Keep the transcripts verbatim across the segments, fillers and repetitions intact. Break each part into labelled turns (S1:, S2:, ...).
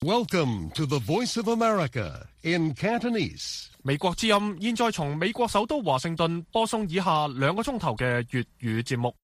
S1: Welcome to the Voice of America in Cantonese.
S2: 美國之音現在從美國首都華盛頓播送以下兩個鐘頭嘅粵語節目。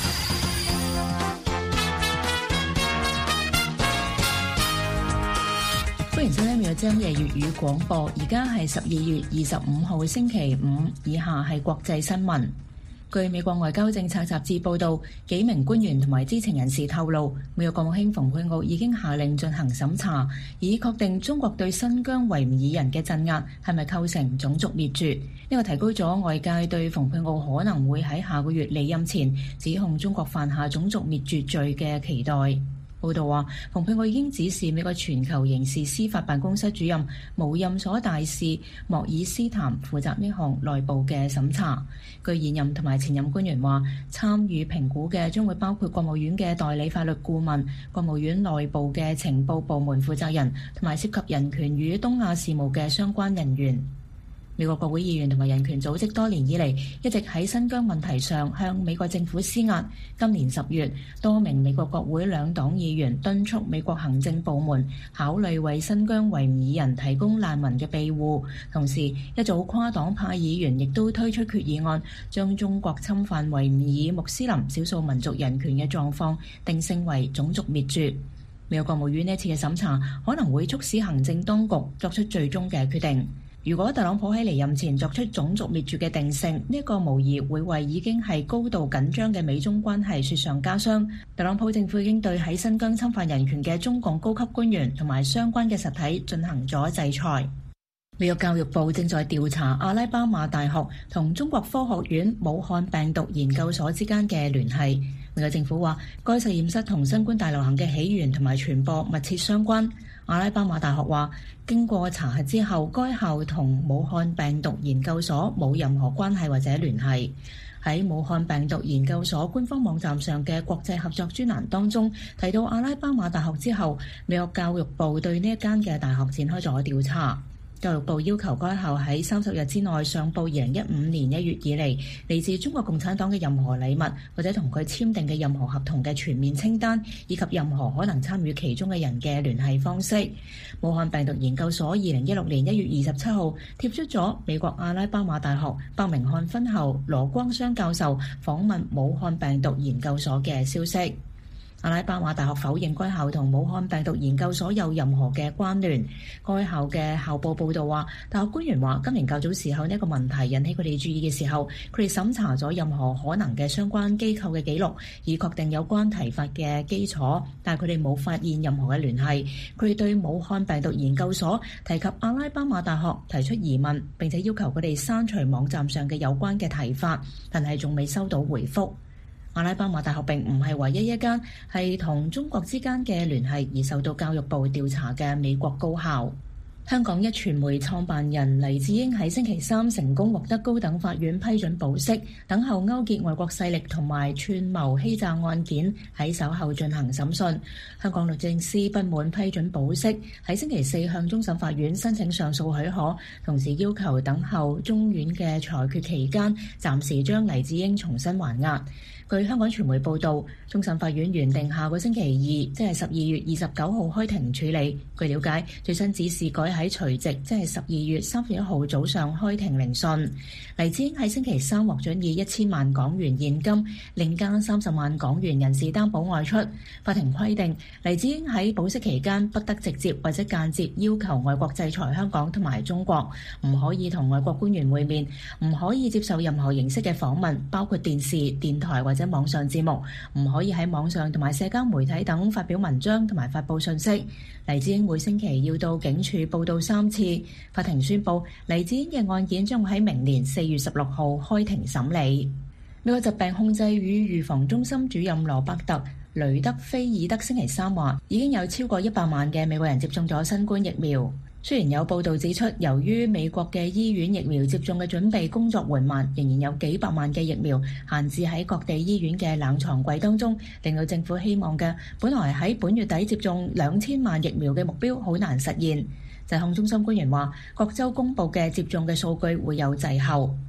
S3: 歡迎收聽美國之音嘅粵語廣播，而家係十二月二十五號星期五，以下係國際新聞。據美國外交政策雜誌報導，幾名官員同埋知情人士透露，美國國務卿蓬佩奧已經下令進行審查，以確定中國對新疆維吾爾人嘅鎮壓係咪構成種族滅絕。呢個提高咗外界對蓬佩奧可能會喺下個月離任前指控中國犯下種族滅絕罪嘅期待。報道話，蓬佩奧已經指示美國全球刑事司法辦公室主任無任所大使莫爾斯坦負責呢項內部嘅審查。據現任同埋前任官員話，參與評估嘅將會包括國務院嘅代理法律顧問、國務院內部嘅情報部門負責人同埋涉及人權與東亞事務嘅相關人員。美國國會議員同埋人權組織多年以嚟一直喺新疆問題上向美國政府施壓。今年十月，多名美國國會兩黨議員敦促美國行政部門考慮為新疆維吾爾人提供難民嘅庇護。同時，一組跨黨派議員亦都推出決議案，將中國侵犯維吾爾穆斯林少數民族人權嘅狀況定性為種族滅絕。美國國務院呢次嘅審查可能會促使行政當局作出最終嘅決定。如果特朗普喺離任前作出種族滅絕嘅定性，呢、這、一個無疑會為已經係高度緊張嘅美中關係雪上加霜。特朗普政府已經對喺新疆侵犯人權嘅中共高級官員同埋相關嘅實體進行咗制裁。美國教育部正在調查阿拉巴馬大學同中國科學院武漢病毒研究所之間嘅聯繫。美國政府話，該實驗室同新冠大流行嘅起源同埋傳播密切相關。阿拉巴馬大學話，經過查核之後，該校同武漢病毒研究所冇任何關係或者聯繫。喺武漢病毒研究所官方網站上嘅國際合作專欄當中提到阿拉巴馬大學之後，美國教育部對呢一間嘅大學展開咗調查。教育部要求該校喺三十日之內上報二零一五年一月以嚟嚟自中國共產黨嘅任何禮物，或者同佢簽訂嘅任何合同嘅全面清單，以及任何可能參與其中嘅人嘅聯繫方式。武漢病毒研究所二零一六年一月二十七號貼出咗美國阿拉巴馬大學伯明翰分校羅光湘教授訪問武漢病毒研究所嘅消息。阿拉巴馬大學否認該校同武漢病毒研究所有任何嘅關聯。該校嘅校報報導話，大學官員話，今年較早時候呢一個問題引起佢哋注意嘅時候，佢哋審查咗任何可能嘅相關機構嘅記錄，以確定有關提法嘅基礎，但係佢哋冇發現任何嘅聯繫。佢哋對武漢病毒研究所提及阿拉巴馬大學提出疑問，並且要求佢哋刪除網站上嘅有關嘅提法，但係仲未收到回覆。阿拉巴馬大學並唔係唯一一間係同中國之間嘅聯繫而受到教育部調查嘅美國高校。香港一傳媒創辦人黎智英喺星期三成功獲得高等法院批准保釋，等候勾結外國勢力同埋串謀欺詐案件喺稍後進行審訊。香港律政司不滿批准保釋，喺星期四向終審法院申請上訴許可，同時要求等候中院嘅裁決期間，暫時將黎智英重新還押。據香港傳媒報導，終審法院原定下個星期二，即係十二月二十九號開庭處理。據了解，最新指示改喺除夕，即係十二月三十一號早上開庭聆訊。黎智英喺星期三獲准以一千萬港元現金，另加三十萬港元人事擔保外出。法庭規定，黎智英喺保釋期間不得直接或者間接要求外國制裁香港同埋中國，唔可以同外國官員會面，唔可以接受任何形式嘅訪問，包括電視、電台或者網上節目，唔可以喺網上同埋社交媒體等發表文章同埋發佈信息。黎智英每星期要到警署報到三次。法庭宣布，黎智英嘅案件將會喺明年四月十六號開庭審理。美國疾病控制與預防中心主任羅伯特雷德菲爾德星期三話，已經有超過一百萬嘅美國人接種咗新冠疫苗。雖然有報道指出，由於美國嘅醫院疫苗接種嘅準備工作緩慢，仍然有幾百萬嘅疫苗閒置喺各地醫院嘅冷藏櫃當中，令到政府希望嘅本來喺本月底接種兩千萬疫苗嘅目標好難實現。疾控中心官員話，各州公佈嘅接種嘅數據會有滯後。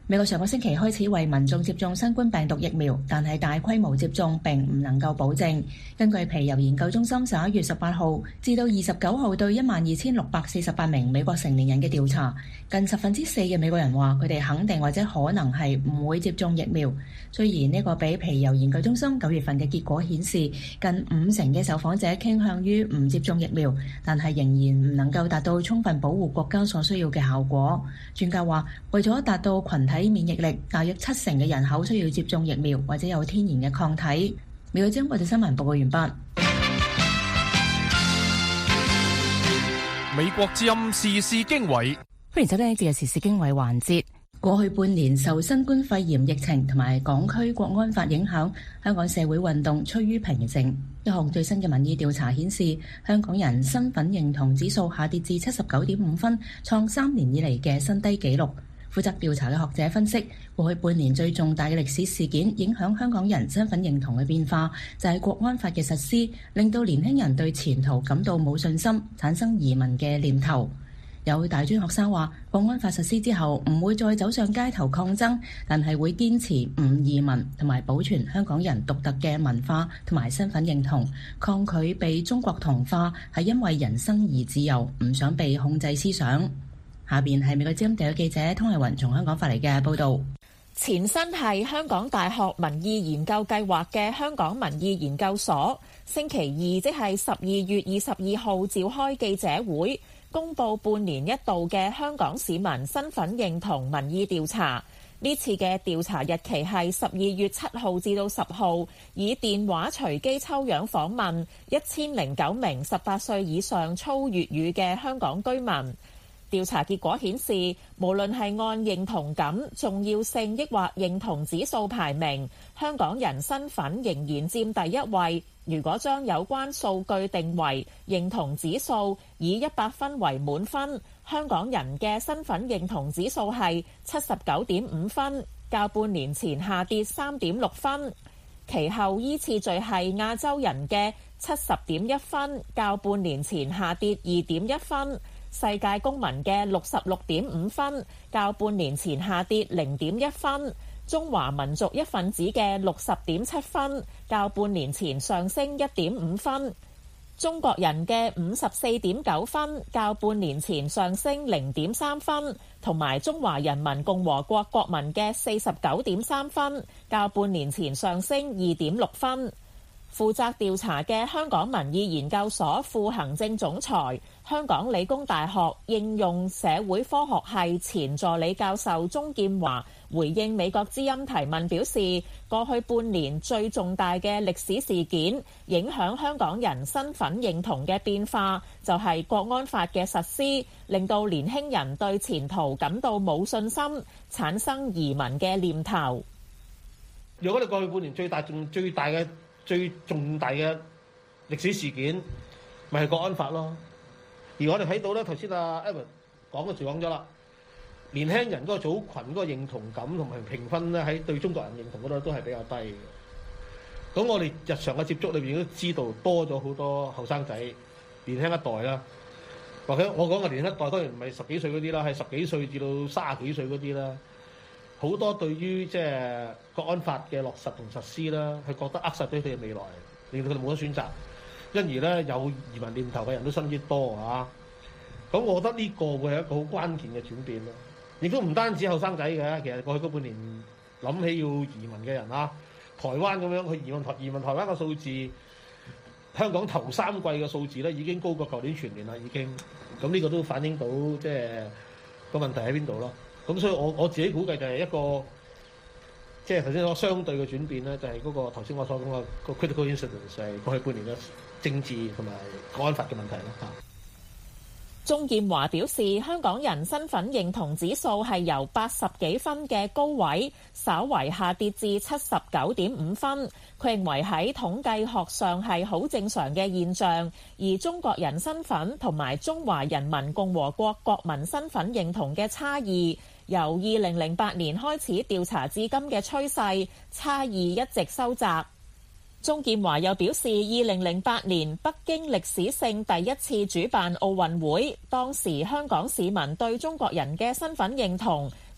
S3: 美國上個星期開始為民眾接種新冠病毒疫苗，但係大規模接種並唔能夠保證。根據皮尤研究中心十一月十八號至到二十九號對一萬二千六百四十八名美國成年人嘅調查，近十分之四嘅美國人話佢哋肯定或者可能係唔會接種疫苗。雖然呢個比皮尤研究中心九月份嘅結果顯示近五成嘅受訪者傾向於唔接種疫苗，但係仍然唔能夠達到充分保護國家所需要嘅效果。專家話，為咗達到群體免疫力，大約七成嘅人口需要接種疫苗或者有天然嘅抗體。美國之音國際新聞報告完畢。
S2: 美國之音時事經緯，
S3: 歡迎收聽呢節嘅時事經緯環節。過去半年受新冠肺炎疫情同埋港區國安法影響，香港社會運動趨於平靜。一項最新嘅民意調查顯示，香港人身份認同指數下跌至七十九點五分，創三年以嚟嘅新低紀錄。負責調查嘅學者分析，過去半年最重大嘅歷史事件影響香港人身份認同嘅變化，就係國安法嘅實施，令到年輕人對前途感到冇信心，產生移民嘅念頭。有大專學生話，國安法實施之後唔會再走上街頭抗爭，但係會堅持唔移民同埋保存香港人獨特嘅文化同埋身份認同，抗拒被中國同化，係因為人生而自由，唔想被控制思想。下邊係美國之音特約記者湯麗雲從香港發嚟嘅報道。
S4: 前身係香港大學民意研究計劃嘅香港民意研究所，星期二即係十二月二十二號召開記者會，公佈半年一度嘅香港市民身份認同民意調查。呢次嘅調查日期係十二月七號至到十號，以電話隨機抽樣訪問一千零九名十八歲以上操粵語嘅香港居民。調查結果顯示，無論係按認同感、重要性抑或認同指數排名，香港人身份仍然佔第一位。如果將有關數據定為認同指數，以一百分為滿分，香港人嘅身份認同指數係七十九點五分，較半年前下跌三點六分。其後依次序係亞洲人嘅七十點一分，較半年前下跌二點一分。世界公民嘅六十六點五分，較半年前下跌零點一分；中華民族一份子嘅六十點七分，較半年前上升一點五分；中國人嘅五十四點九分，較半年前上升零點三分；同埋中華人民共和國國民嘅四十九點三分，較半年前上升二點六分。負責調查嘅香港民意研究所副行政總裁、香港理工大學應用社會科學系前助理教授鍾劍華回應美國之音提問表示，過去半年最重大嘅歷史事件，影響香港人身份認同嘅變化，就係國安法嘅實施，令到年輕人對前途感到冇信心，產生移民嘅念頭。
S5: 如果你過去半年最大仲最大嘅最重大嘅歷史事件，咪係國安法咯。而我哋睇到咧，頭先阿 Evan 講嘅就講咗啦，年輕人嗰個組群嗰個認同感同埋評分咧，喺對中國人認同嗰度都係比較低嘅。咁我哋日常嘅接觸裏邊都知道多咗好多後生仔、年輕一代啦，或者我講嘅年輕一代當然唔係十幾歲嗰啲啦，係十幾歲至到三十幾歲嗰啲啦。好多對於即係國安法嘅落實同實施啦，係覺得扼殺咗佢哋嘅未來，令到佢哋冇得選擇，因而咧有移民念頭嘅人都相當之多啊！咁我覺得呢個會係一個好關鍵嘅轉變咯。亦都唔單止後生仔嘅，其實過去嗰半年諗起要移民嘅人啊，台灣咁樣去移民台移民台灣嘅數字，香港頭三季嘅數字咧已經高過舊年全年啦，已經。咁呢個都反映到即係個問題喺邊度咯。咁所以我我自己估計就係一個，即係頭先講相對嘅轉變咧，就係嗰個頭先我所講嘅個 critical incidence 係過去半年嘅政治同埋國安法嘅問題咯嚇。
S4: 鍾劍華表示，香港人身份認同指數係由八十幾分嘅高位，稍為下跌至七十九點五分。佢認為喺統計學上係好正常嘅現象，而中國人身份同埋中華人民共和國國民身份認同嘅差異，由二零零八年開始調查至今嘅趨勢，差異一直收窄。鍾劍華又表示，二零零八年北京歷史性第一次主辦奧運會，當時香港市民對中國人嘅身份認同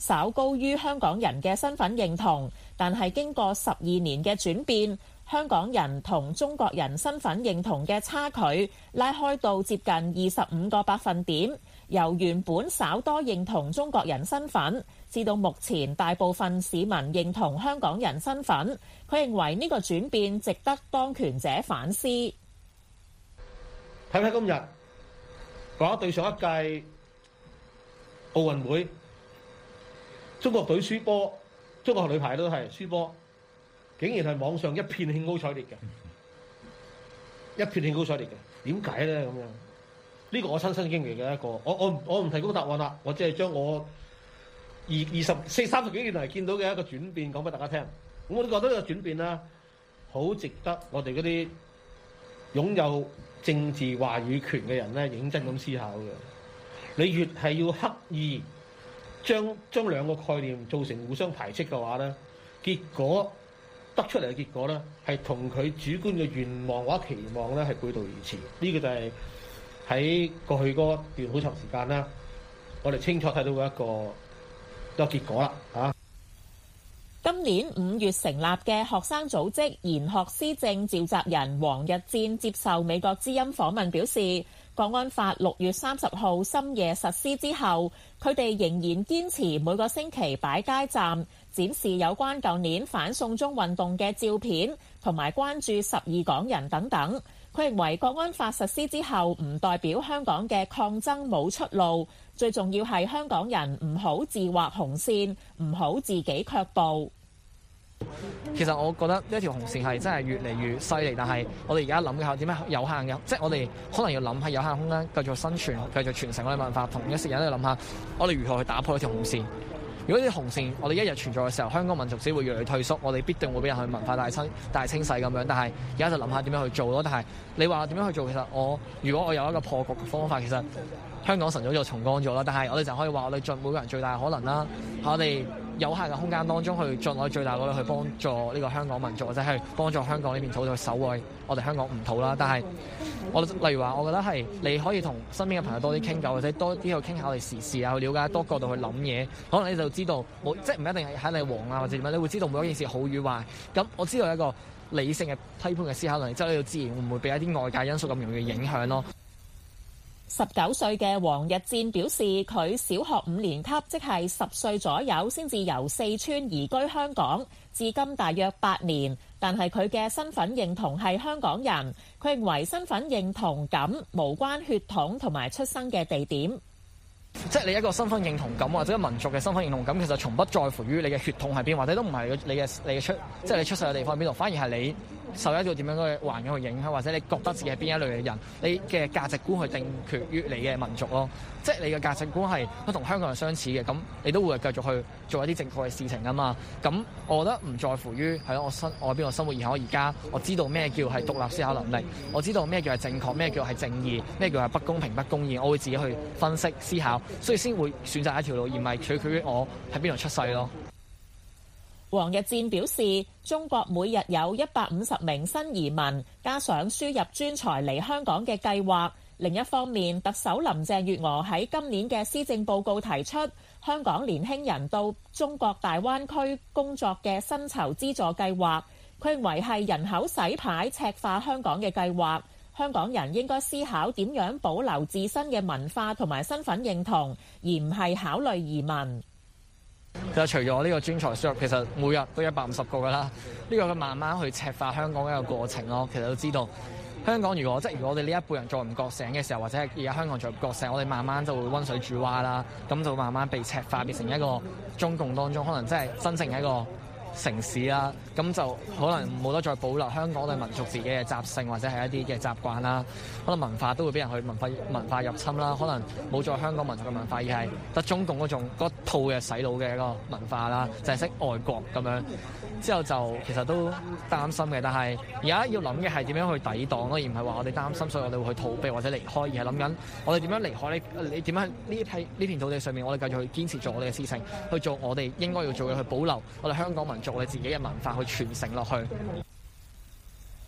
S4: 稍高於香港人嘅身份認同，但係經過十二年嘅轉變，香港人同中國人身份認同嘅差距拉開到接近二十五個百分點，由原本稍多認同中國人身份，至到目前大部分市民認同香港人身份。佢認為呢個轉變值得當權者反思。
S5: 睇睇今日講對上一屆奧運會，中國隊輸波，中國女排都係輸波，竟然係網上一片興高采烈嘅，一片興高采烈嘅，點解咧咁樣？呢個我親身經歷嘅一個，我我我唔提供答案啦，我只係將我二二十四三十幾年嚟見到嘅一個轉變講俾大家聽。咁我都覺得呢個轉變啦，好值得我哋嗰啲擁有政治話語權嘅人咧，認真咁思考嘅。你越係要刻意將將兩個概念造成互相排斥嘅話咧，結果得出嚟嘅結果咧，係同佢主觀嘅願望或者期望咧係背道而馳。呢、這個就係喺過去嗰段好長時間啦，我哋清楚睇到嘅一個一個結果啦嚇。
S4: 今年五月成立嘅學生組織研學思政召集人黃日戰接受美國之音訪問表示，國安法六月三十號深夜實施之後，佢哋仍然堅持每個星期擺街站，展示有關舊年反送中運動嘅照片，同埋關注十二港人等等。佢認為國安法實施之後唔代表香港嘅抗爭冇出路，最重要係香港人唔好自劃紅線，唔好自己卻步。
S6: 其實我覺得呢一條紅線係真係越嚟越犀利，但係我哋而家諗嘅係點樣有限嘅，即係我哋可能要諗喺有限空間繼續生存、繼續傳承我哋文化，同一時間都要諗下我哋如何去打破呢條紅線。如果呢條紅線我哋一日存在嘅時候，香港民族只會越嚟越退縮，我哋必定會俾人去文化大清大清洗咁樣。但係而家就諗下點樣去做咯。但係你話點樣去做，其實我如果我有一個破局嘅方法，其實香港晨早就重光咗啦。但係我哋就可以話我哋盡每個人最大嘅可能啦，我哋有限嘅空間當中去盡我哋最大努力去幫助呢個香港民族，或者係幫助香港呢片土地去守衛我哋香港唔土啦。但係我例如話，我覺得係你可以同身邊嘅朋友多啲傾偈，或者多啲去傾下我哋時事啊，去了解多角度去諗嘢，可能你就知道冇即係唔一定係喺你黃啊或者點樣，你會知道每一件事好與壞。咁我知道一個理性嘅批判嘅思考能力之後，你就自然會唔會俾一啲外界因素咁容易影響咯。
S4: 十九歲嘅黃日戰表示，佢小學五年級，即係十歲左右，先至由四川移居香港，至今大約八年。但係佢嘅身份認同係香港人。佢認為身份認同感無關血統同埋出生嘅地點。
S6: 即係你一個身份認同感或者民族嘅身份認同感，其實從不在乎於你嘅血統係邊，或者都唔係你嘅你嘅出，即係你出世嘅地方喺邊度，反而係你受一個點樣嘅環境去影響，或者你覺得自己係邊一類嘅人，你嘅價值觀去定決於你嘅民族咯。即係你嘅價值觀係都同香港人相似嘅，咁你都會繼續去做一啲正確嘅事情啊嘛。咁我覺得唔在乎於係咯，我生我喺邊度生活，而係我而家我知道咩叫係獨立思考能力，我知道咩叫係正確，咩叫係正義，咩叫係不公平不公義，我會自己去分析思考，所以先會選擇一條路，而唔係取決於我喺邊度出世咯。
S4: 黃日戰表示，中國每日有一百五十名新移民，加上輸入專才嚟香港嘅計劃。另一方面，特首林鄭月娥喺今年嘅施政報告提出，香港年輕人到中國大灣區工作嘅薪酬資助計劃，佢認為係人口洗牌赤化香港嘅計劃。香港人應該思考點樣保留自身嘅文化同埋身份認同，而唔係考慮移民。
S6: 其實除咗呢個專才輸入，其實每日都一百五十個㗎啦。呢個佢慢慢去赤化香港嘅一個過程咯。其實都知道香港如果即係如果我哋呢一輩人再唔覺醒嘅時候，或者係而家香港再唔覺醒，我哋慢慢就會溫水煮蛙啦。咁就慢慢被赤化，變成一個中共當中可能真係真正係一個城市啦，咁就可能冇得再保留香港嘅民族自己嘅習性或者係一啲嘅習慣啦，可能文化都會俾人去文化文化入侵啦，可能冇咗香港民族嘅文化，而係得中共嗰種嗰套嘅洗腦嘅一個文化啦，就係識愛國咁樣。之後就其實都擔心嘅，但係而家要諗嘅係點樣去抵擋咯，而唔係話我哋擔心，所以我哋會去逃避或者離開，而係諗緊我哋點樣離開呢？你點樣喺呢一片呢片土地上面，我哋繼續去堅持做我哋嘅事情，去做我哋應該要做嘅，去保留我哋香港民族我哋自己嘅文化，去傳承落去。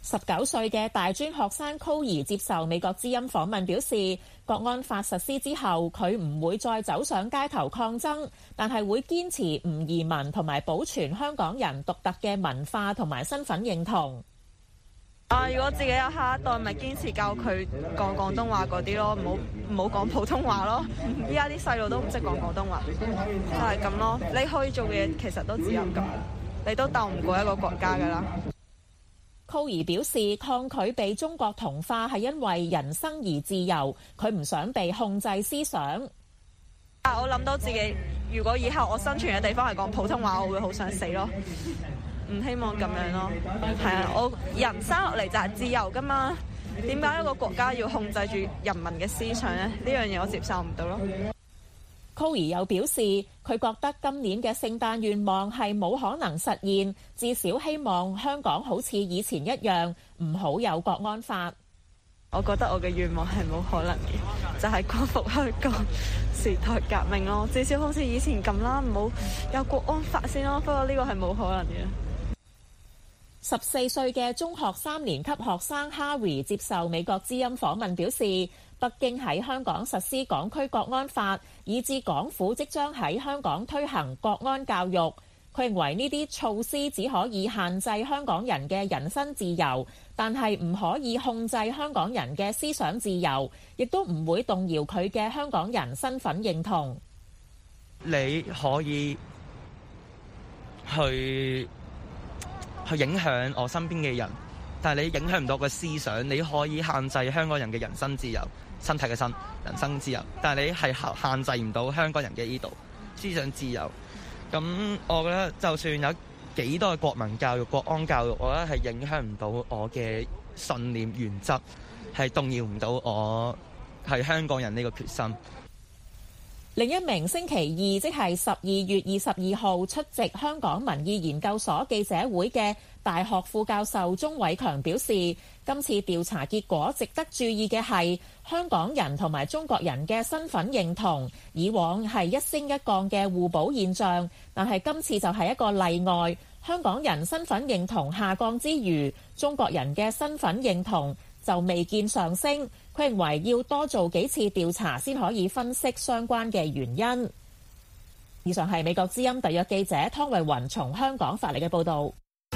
S4: 十九歲嘅大專學生 Cory 接受美國之音訪問表示，國安法實施之後，佢唔會再走上街頭抗爭，但係會堅持唔移民同埋保存香港人獨特嘅文化同埋身份認同。
S7: 啊！如果自己有下一代，咪堅持教佢講廣東話嗰啲咯，唔好唔好講普通話咯。依家啲細路都唔識講廣東話，就係咁咯。你可以做嘅嘢其實都只有咁，你都鬥唔過一個國家㗎啦。
S4: Cory 表示，抗拒被中國同化係因為人生而自由，佢唔想被控制思想。
S7: 啊！我諗到自己，如果以後我生存嘅地方係講普通話，我會好想死咯。唔希望咁樣咯，係啊！我人生落嚟就係自由噶嘛，點解一個國家要控制住人民嘅思想呢？呢樣嘢我接受唔到咯。
S4: Cory 又表示，佢覺得今年嘅聖誕願望係冇可能實現，至少希望香港好似以前一樣，唔好有國安法。
S7: 我覺得我嘅願望係冇可能嘅，就係光復香港時代革命咯。至少好似以前咁啦，唔好有國安法先咯。不過呢個係冇可能嘅。
S4: 十四歲嘅中學三年級學生 Harry 接受美國之音訪問表示，北京喺香港實施港區國安法，以致港府即將喺香港推行國安教育。佢認為呢啲措施只可以限制香港人嘅人身自由，但係唔可以控制香港人嘅思想自由，亦都唔會動搖佢嘅香港人身份認同。
S8: 你可以去去影響我身邊嘅人，但係你影響唔到個思想。你可以限制香港人嘅人身自由、身體嘅身、人身自由，但係你係限制唔到香港人嘅呢度思想自由。咁我覺得就算有幾多嘅國民教育、國安教育，我覺得係影響唔到我嘅信念原則，係動搖唔到我係香港人呢個決心。
S4: 另一名星期二即係十二月二十二號出席香港民意研究所記者會嘅大學副教授鍾偉強表示，今次調查結果值得注意嘅係香港人同埋中國人嘅身份認同，以往係一升一降嘅互補現象，但係今次就係一個例外。香港人身份認同下降之餘，中國人嘅身份認同就未見上升。佢認為要多做幾次調查先可以分析相關嘅原因。以上係美國之音特約記者湯慧雲從香港發嚟嘅報導。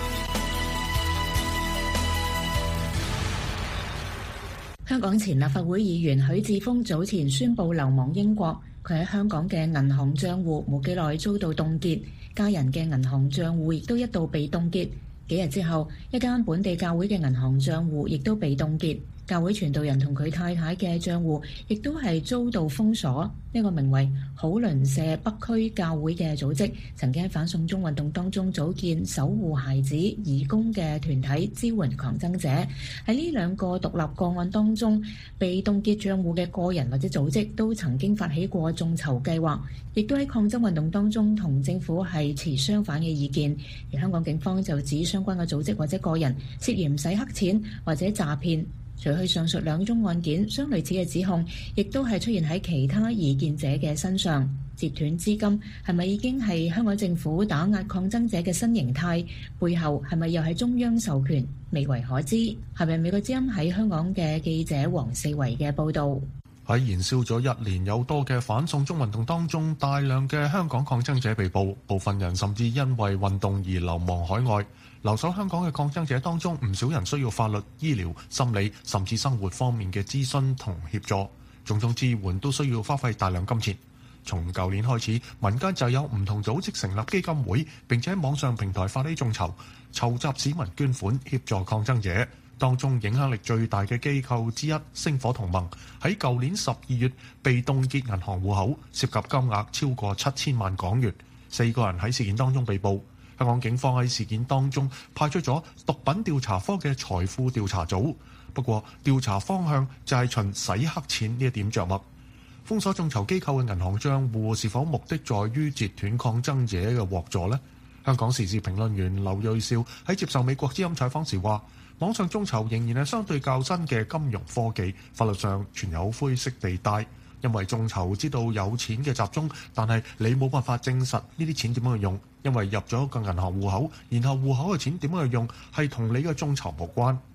S3: 香港前立法會議員許智峰早前宣布流亡英國，佢喺香港嘅銀行帳戶冇幾耐遭到凍結，家人嘅銀行帳戶亦都一度被凍結。幾日之後，一間本地教會嘅銀行帳戶亦都被凍結。教會傳道人同佢太太嘅帳戶亦都係遭到封鎖。呢個名為好鄰舍北區教會嘅組織，曾經喺反送中運動當中組建守護孩子義工嘅團體，支援抗爭者。喺呢兩個獨立個案當中，被凍結帳戶嘅個人或者組織都曾經發起過眾籌計劃，亦都喺抗爭運動當中同政府係持相反嘅意見。而香港警方就指相關嘅組織或者個人涉嫌洗黑錢或者詐騙。除去上述兩宗案件，相類似嘅指控亦都係出現喺其他異見者嘅身上。截斷資金係咪已經係香港政府打壓抗爭者嘅新形態？背後係咪又係中央授權？未為可知。係咪美國之音喺香港嘅記者黃四維嘅報導？
S9: 喺燃燒咗一年有多嘅反送中運動當中，大量嘅香港抗爭者被捕，部分人甚至因為運動而流亡海外。留守香港嘅抗爭者當中，唔少人需要法律、醫療、心理甚至生活方面嘅諮詢同協助，種種支援都需要花費大量金錢。從舊年開始，民間就有唔同組織成立基金會，並且喺網上平台發起眾籌，籌集市民捐款協助抗爭者。當中影響力最大嘅機構之一星火同盟，喺舊年十二月被凍結銀行戶口，涉及金額超過七千萬港元。四個人喺事件當中被捕。香港警方喺事件當中派出咗毒品調查科嘅財富調查組，不過調查方向就係循洗黑錢呢一點着墨。封鎖眾籌機構嘅銀行帳戶是否目的在於截斷抗爭者嘅獲助呢？香港時事評論員劉銳紹喺接受美國之音採訪時話，網上眾籌仍然係相對較新嘅金融科技，法律上存有灰色地帶。因為眾籌知道有錢嘅集中，但係你冇辦法證實呢啲錢點樣去用，因為入咗個銀行戶口，然後戶口嘅錢點樣去用係同你嘅眾籌無關。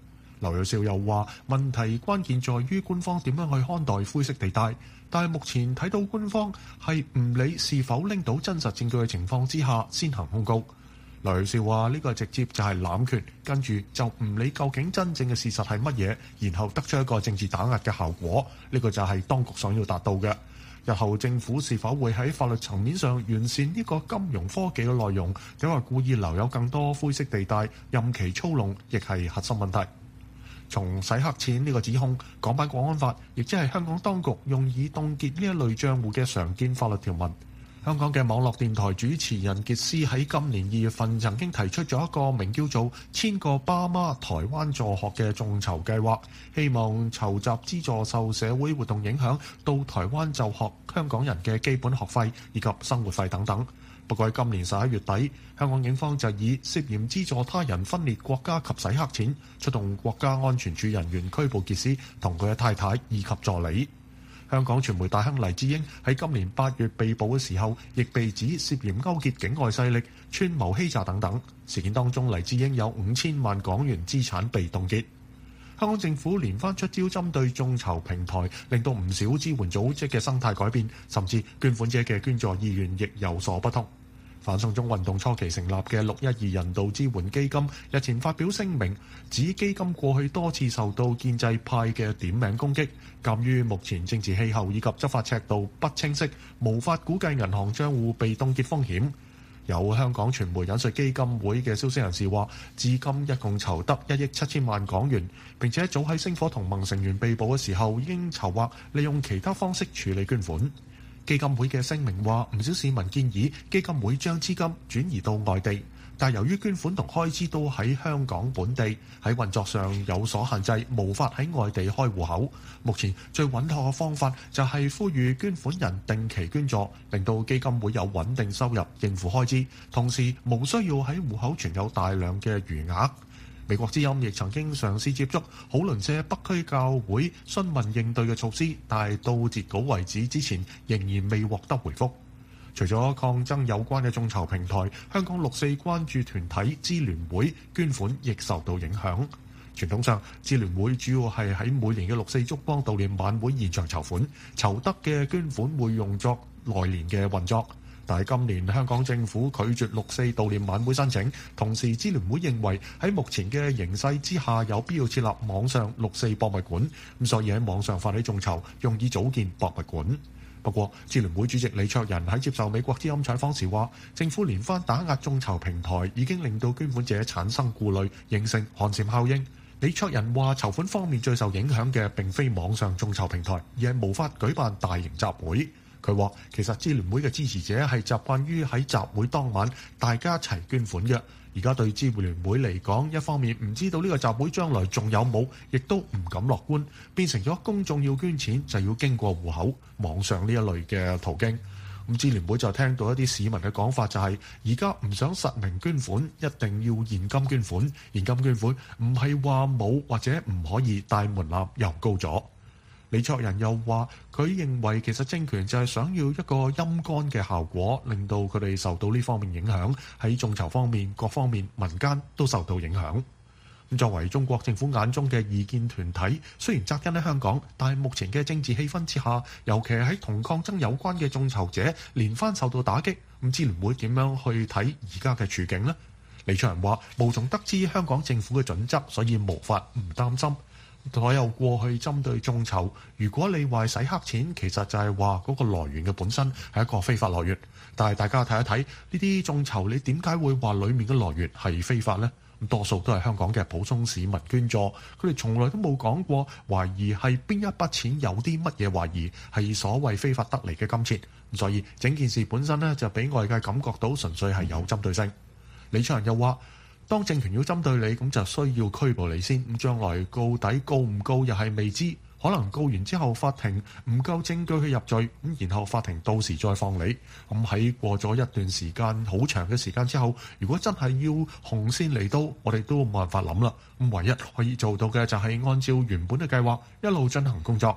S9: 劉銳紹又話：問題關鍵在於官方點樣去看待灰色地帶，但係目前睇到官方係唔理是否拎到真實證據嘅情況之下先行控告。劉銳紹話：呢個直接就係濫權，跟住就唔理究竟真正嘅事實係乜嘢，然後得出一個政治打壓嘅效果。呢個就係當局想要達到嘅。日後政府是否會喺法律層面上完善呢個金融科技嘅內容，定係故意留有更多灰色地帶，任其操弄，亦係核心問題。從洗黑錢呢個指控，港版國安法亦即係香港當局用以凍結呢一類帳戶嘅常見法律條文。香港嘅網絡電台主持人傑斯喺今年二月份曾經提出咗一個名叫做千個爸媽台灣助學嘅眾籌計劃，希望籌集資助受社會活動影響到台灣就學香港人嘅基本學費以及生活費等等。不過喺今年十一月底，香港警方就以涉嫌資助他人分裂國家及洗黑錢，出動國家安全處人員拘捕傑斯同佢嘅太太以及助理。香港傳媒大亨黎智英喺今年八月被捕嘅時候，亦被指涉嫌勾結境外勢力、串謀欺詐等等。事件當中，黎智英有五千萬港元資產被凍結。香港政府連番出招針對眾籌平台，令到唔少支援組織嘅生態改變，甚至捐款者嘅捐助意願亦有所不同。反送中運動初期成立嘅六一二人道支援基金日前發表聲明，指基金過去多次受到建制派嘅點名攻擊，鑑於目前政治氣候以及執法尺度不清晰，無法估計銀行帳戶被凍結風險。有香港傳媒引述基金會嘅消息人士話，至今一共籌得一億七千萬港元，並且早喺星火同盟成員被捕嘅時候已經籌劃利用其他方式處理捐款。基金會嘅聲明話，唔少市民建議基金會將資金轉移到外地，但由於捐款同開支都喺香港本地，喺運作上有所限制，無法喺外地開戶口。目前最穩妥嘅方法就係呼籲捐款人定期捐助，令到基金會有穩定收入應付開支，同時無需要喺戶口存有大量嘅餘額。美國之音亦曾經嘗試接觸好鄰舍北區教會詢問應對嘅措施，但係到截稿為止之前仍然未獲得回覆。除咗抗爭有關嘅眾籌平台，香港六四關注團體支聯會捐款亦受到影響。傳統上，支聯會主要係喺每年嘅六四燭光悼念晚會現場籌款，籌得嘅捐款會用作來年嘅運作。但係今年香港政府拒絕六四悼念晚會申請，同時支聯會認為喺目前嘅形勢之下有必要設立網上六四博物館，咁所以喺網上發起眾籌，用以組建博物館。不過，支聯會主席李卓人喺接受美國之音採訪時話，政府連番打壓眾籌平台已經令到捐款者產生顧慮，形成寒蟬效應。李卓人話，籌款方面最受影響嘅並非網上眾籌平台，而係無法舉辦大型集會。佢話：其實支聯會嘅支持者係習慣於喺集會當晚大家一齊捐款嘅。而家對支聯會嚟講，一方面唔知道呢個集會將來仲有冇，亦都唔敢樂觀，變成咗公眾要捐錢就要經過戶口、網上呢一類嘅途徑。咁支聯會就聽到一啲市民嘅講法，就係而家唔想實名捐款，一定要現金捐款。現金捐款唔係話冇或者唔可以，但門檻又高咗。李卓人又話：佢認為其實政權就係想要一個陰乾嘅效果，令到佢哋受到呢方面影響，喺眾籌方面、各方面、民間都受到影響。咁作為中國政府眼中嘅異見團體，雖然紮根喺香港，但係目前嘅政治氣氛之下，尤其係喺同抗爭有關嘅眾籌者連番受到打擊，咁支聯會點樣去睇而家嘅處境呢？李卓人話：無從得知香港政府嘅準則，所以無法唔擔心。所有過去針對眾籌，如果你話洗黑錢，其實就係話嗰個來源嘅本身係一個非法來源。但係大家睇一睇呢啲眾籌，你點解會話裡面嘅來源係非法呢？多數都係香港嘅普通市民捐助，佢哋從來都冇講過懷疑係邊一筆錢有啲乜嘢懷疑係所謂非法得嚟嘅金錢。所以整件事本身呢，就俾外界感覺到純粹係有針對性。李卓人又話：當政權要針對你，咁就需要拘捕你先。咁將來告底告唔告又係未知，可能告完之後法庭唔夠證據去入罪，咁然後法庭到時再放你。咁喺過咗一段時間好長嘅時間之後，如果真係要紅線嚟到，我哋都冇辦法諗啦。咁唯一可以做到嘅就係按照原本嘅計劃一路進行工作。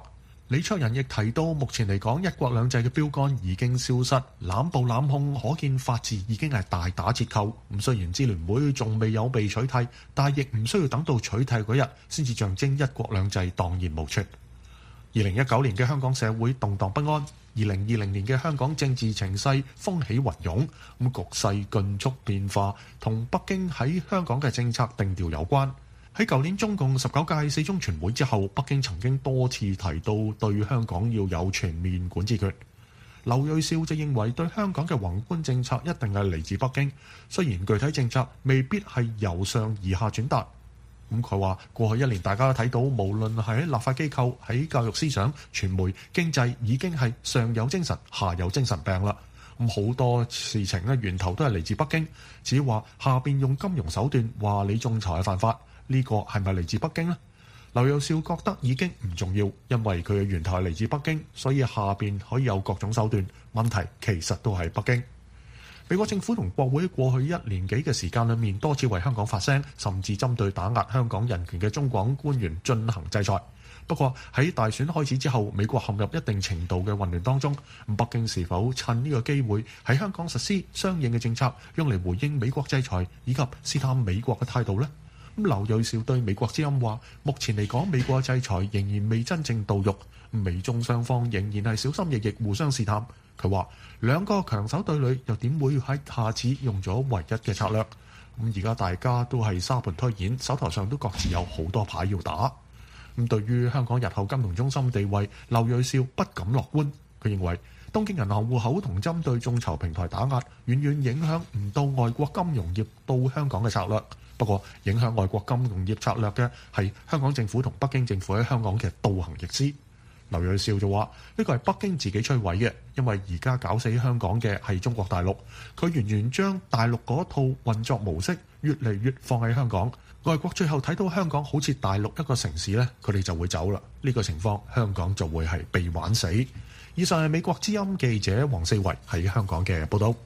S9: 李卓人亦提到，目前嚟講，一國兩制嘅標杆已經消失，濫捕濫控，可見法治已經係大打折扣。咁雖然支聯會仲未有被取締，但亦唔需要等到取締嗰日先至象徵一國兩制蕩然無存。二零一九年嘅香港社會動盪不安，二零二零年嘅香港政治情勢風起雲湧，咁局勢迅速變化，同北京喺香港嘅政策定調有關。喺舊年中共十九屆四中全會之後，北京曾經多次提到對香港要有全面管治權。劉銳紹就認為對香港嘅宏觀政策一定係嚟自北京，雖然具體政策未必係由上而下轉達。咁佢話過去一年大家都睇到，無論係喺立法機構、喺教育思想、傳媒、經濟，已經係上有精神，下有精神病啦。咁好多事情咧源頭都係嚟自北京，只話下邊用金融手段話你仲裁係犯法。呢個係咪嚟自北京呢？劉銳紹覺得已經唔重要，因為佢嘅源頭係嚟自北京，所以下邊可以有各種手段。問題其實都係北京。美國政府同國會過去一年幾嘅時間裏面，多次為香港發聲，甚至針對打壓香港人權嘅中港官員進行制裁。不過喺大選開始之後，美國陷入一定程度嘅混亂當中。北京是否趁呢個機會喺香港實施相應嘅政策，用嚟回應美國制裁以及試探美國嘅態度呢？咁劉銳紹對美國之音話：目前嚟講，美國嘅制裁仍然未真正到肉，美中雙方仍然係小心翼翼互相試探。佢話兩個強手對壘，又點會喺下次用咗唯一嘅策略？咁而家大家都係沙盤推演，手頭上都各自有好多牌要打。咁對於香港日後金融中心地位，劉銳紹不敢樂觀。佢認為東京銀行戶口同針對眾籌平台打壓，遠遠影響唔到外國金融業到香港嘅策略。不過，影響外國金融業策略嘅係香港政府同北京政府喺香港嘅倒行逆施。劉銳紹就話：呢個係北京自己摧毀嘅，因為而家搞死香港嘅係中國大陸，佢完全將大陸嗰套運作模式越嚟越放喺香港。外國最後睇到香港好似大陸一個城市呢，佢哋就會走啦。呢個情況，香港就會係被玩死。以上係美國之音記者黃四維喺香港嘅報導。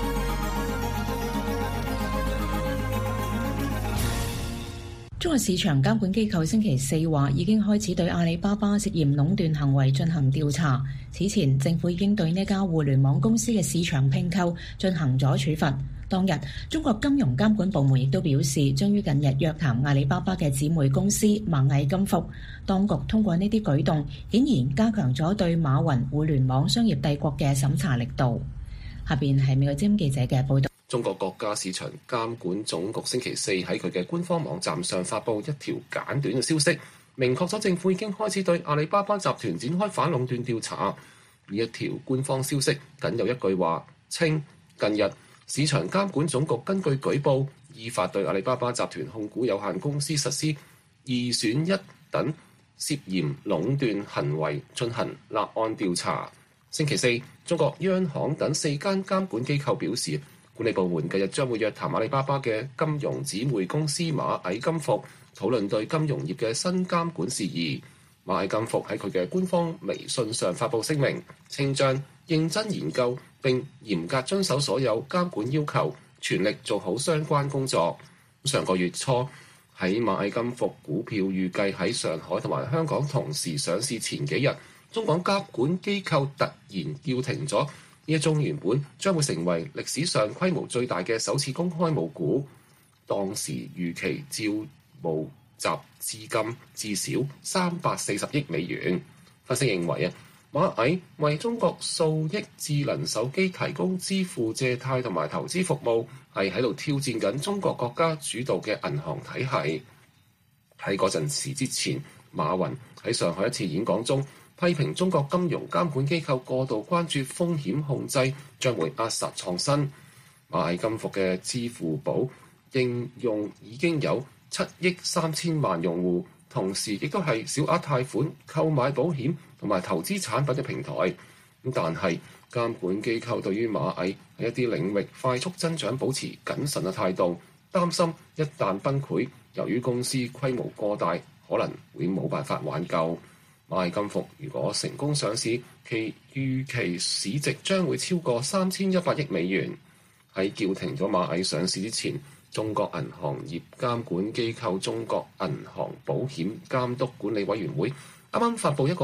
S3: 中國市場監管機構星期四話已經開始對阿里巴巴涉嫌壟斷行為進行調查。此前，政府已經對呢家互聯網公司嘅市場併購進行咗處罰。當日，中國金融監管部門亦都表示，將於近日約談阿里巴巴嘅姊妹公司螞蟻金服。當局通過呢啲舉動，顯然加強咗對馬雲互聯網商業帝國嘅審查力度。下邊係美國之音記者嘅報道。
S10: 中國國家市場監管總局星期四喺佢嘅官方網站上發布一條簡短嘅消息，明確咗政府已經開始對阿里巴巴集團展開反壟斷調查。呢一條官方消息僅有一句話，稱近日市場監管總局根據舉報，依法對阿里巴巴集團控股有限公司實施二選一等涉嫌壟斷行為進行立案調查。星期四，中國央行等四間監管機構表示，管理部門近日將會約談阿里巴巴嘅金融姊妹公司螞蟻金服，討論對金融業嘅新監管事宜。螞蟻金服喺佢嘅官方微信上發布聲明，稱將認真研究並嚴格遵守所有監管要求，全力做好相關工作。上個月初，喺螞蟻金服股票預計喺上海同埋香港同時上市前幾日，中港監管機構突然叫停咗呢一宗原本將會成為歷史上規模最大嘅首次公開募股，當時預期招募集資金至少三百四十億美元。分析認為啊，螞蟻為中國數億智能手機提供支付、借貸同埋投資服務，係喺度挑戰緊中國國家主導嘅銀行體系。喺嗰陣時之前，馬雲喺上海一次演講中，批評中國金融監管機構過度關注風險控制，將會扼殺創新。螞蟻金服嘅支付寶應用已經有七億三千萬用戶，同時亦都係小額貸款、購買保險同埋投資產品嘅平台。咁但係監管機構對於螞蟻喺一啲領域快速增長保持謹慎嘅態度，擔心一旦崩潰，由於公司規模過大，可能會冇辦法挽救。螞蟻金服如果成功上市，其預期市值將會超過三千一百億美元。喺叫停咗螞蟻上市之前，中國銀行業監管機構中國銀行保險監督管理委員會啱啱發布一個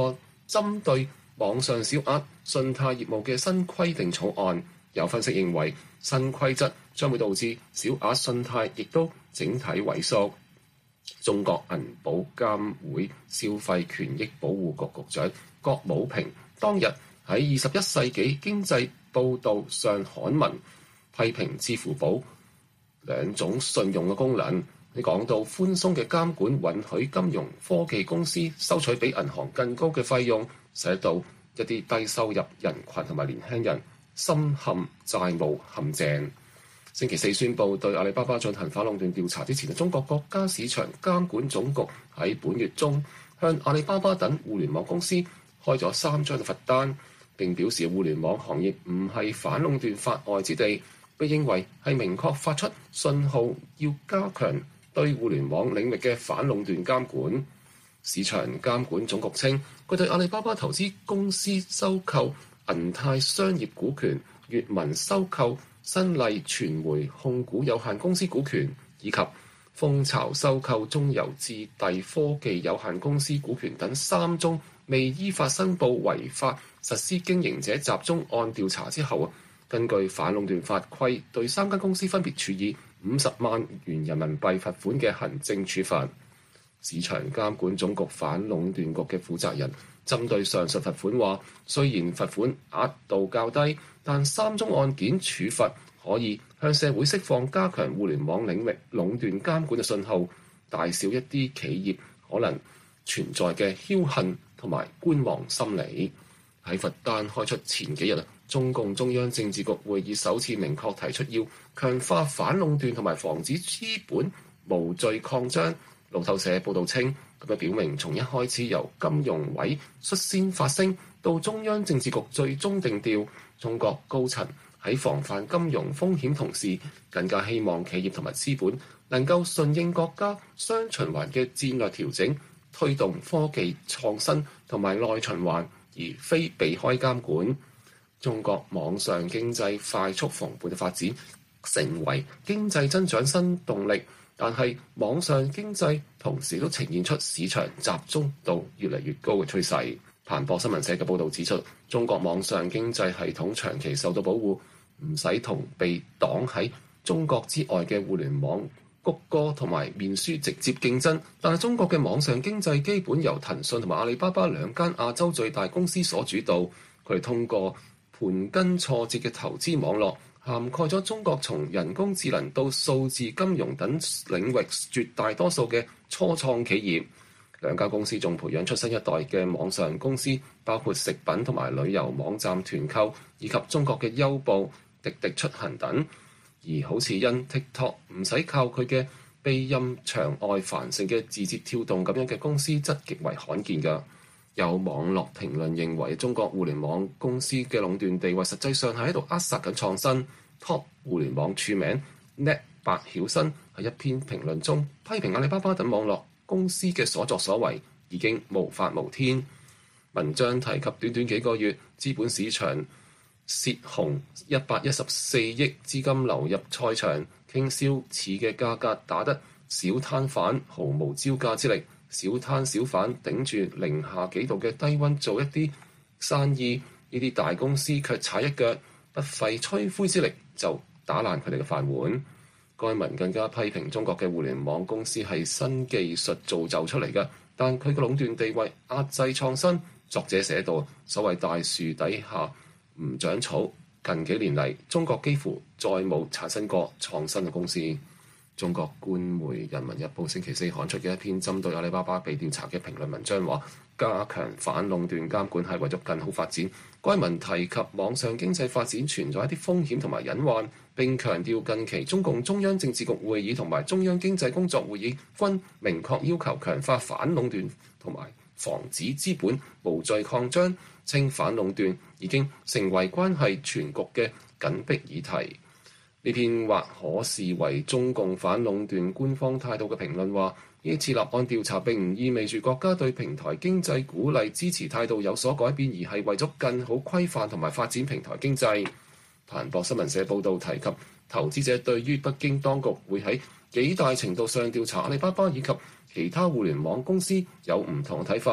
S10: 針對網上小額信貸業務嘅新規定草案。有分析認為，新規則將會導致小額信貸亦都整體萎縮。中國銀保監會消費權益保護局局長郭武平當日喺二十一世紀經濟報導上刊文，批評支付寶兩種信用嘅功能。你講到寬鬆嘅監管允許金融科技公司收取比銀行更高嘅費用，使到一啲低收入人群同埋年輕人深陷債務陷阱。星期四宣布對阿里巴巴進行反壟斷調查之前，中國國家市場監管總局喺本月中向阿里巴巴等互聯網公司開咗三張嘅罰單，並表示互聯網行業唔係反壟斷法外之地，被認為係明確發出信號，要加強對互聯網領域嘅反壟斷監管。市場監管總局稱，佢對阿里巴巴投資公司收購銀泰商業股權、閱文收購新麗傳媒控股有限公司股權，以及蜂巢收購中郵智遞科技有限公司股權等三宗未依法申報違法實施經營者集中案調查之後，根據反壟斷法規，對三間公司分別處以五十萬元人民幣罰款嘅行政處罰。市場監管總局反壟斷局嘅負責人針對上述罰款話，雖然罰款額度較低，但三宗案件處罰可以向社會釋放加強互聯網領域壟斷監管嘅信號，大小一啲企業可能存在嘅僥倖同埋觀望心理。喺罰單開出前幾日，中共中央政治局會議首次明確提出要強化反壟斷同埋防止資本無序擴張。路透社報導稱，咁樣表明從一開始由金融委率先發聲，到中央政治局最終定調，中國高層喺防範金融風險同時，更加希望企業同埋資本能夠順應國家雙循環嘅戰略調整，推動科技創新同埋內循環，而非避開監管。中國網上經濟快速蓬勃嘅發展，成為經濟增長新動力。但係網上經濟同時都呈現出市場集中度越嚟越高嘅趨勢。彭博新聞社嘅報導指出，中國網上經濟系統長期受到保護，唔使同被擋喺中國之外嘅互聯網谷歌同埋面書直接競爭。但係中國嘅網上經濟基本由騰訊同埋阿里巴巴兩間亞洲最大公司所主導，佢哋通過盤根錯節嘅投資網絡，涵蓋咗中國從人工智能到數字金融等領域絕大多數嘅初創企業。兩家公司仲培養出新一代嘅網上公司，包括食品同埋旅遊網站團購，以及中國嘅優步、滴滴出行等。而好似因 TikTok 唔使靠佢嘅庇蔭牆外繁盛嘅字節跳動咁樣嘅公司，則極為罕見㗎。有網絡評論認為，中國互聯網公司嘅壟斷地位實際上係喺度扼殺緊創新。Top 互聯網署名 Net 白曉生喺一篇評論中批評阿里巴巴等網絡公司嘅所作所為已經無法無天。文章提及短短幾個月，資本市場洩洪一百一十四億資金流入賽場，傾銷似嘅價格打得小攤販毫無招架之力。小攤小販頂住零下幾度嘅低溫做一啲生意，呢啲大公司卻踩一腳，不費吹灰之力就打爛佢哋嘅飯碗。該文更加批評中國嘅互聯網公司係新技術造就出嚟嘅，但佢嘅壟斷地位壓制創新。作者寫道：所謂大樹底下唔長草，近幾年嚟中國幾乎再冇產生過創新嘅公司。中國官媒《人民日報》星期四刊出嘅一篇針對阿里巴巴被調查嘅評論文章話，加強反壟斷監管係為咗更好發展。該文提及網上經濟發展存在一啲風險同埋隱患，並強調近期中共中央政治局會議同埋中央經濟工作會議均明確要求強化反壟斷同埋防止資本無序擴張，稱反壟斷已經成為關係全局嘅緊迫議題。呢篇或可視為中共反壟斷官方態度嘅評論話，呢次立案調查並唔意味住國家對平台經濟鼓勵支持態度有所改變，而係為咗更好規範同埋發展平台經濟。彭博新聞社報導提及，投資者對於北京當局會喺幾大程度上調查阿里巴巴以及其他互聯網公司有唔同嘅睇法。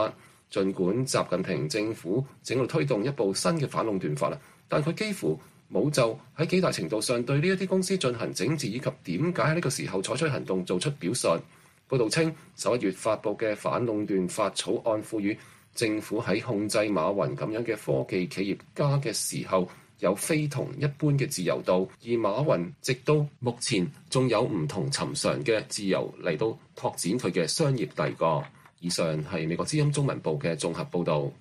S10: 儘管習近平政府正喺度推動一部新嘅反壟斷法啦，但佢幾乎冇就喺幾大程度上對呢一啲公司進行整治，以及點解喺呢個時候採取行動做出表述。報道稱，十一月發布嘅反壟斷法草案賦予政府喺控制馬雲咁樣嘅科技企業家嘅時候有非同一般嘅自由度，而馬雲直到目前仲有唔同尋常嘅自由嚟到拓展佢嘅商業帝國。以上係美國之音中文部嘅綜合報導。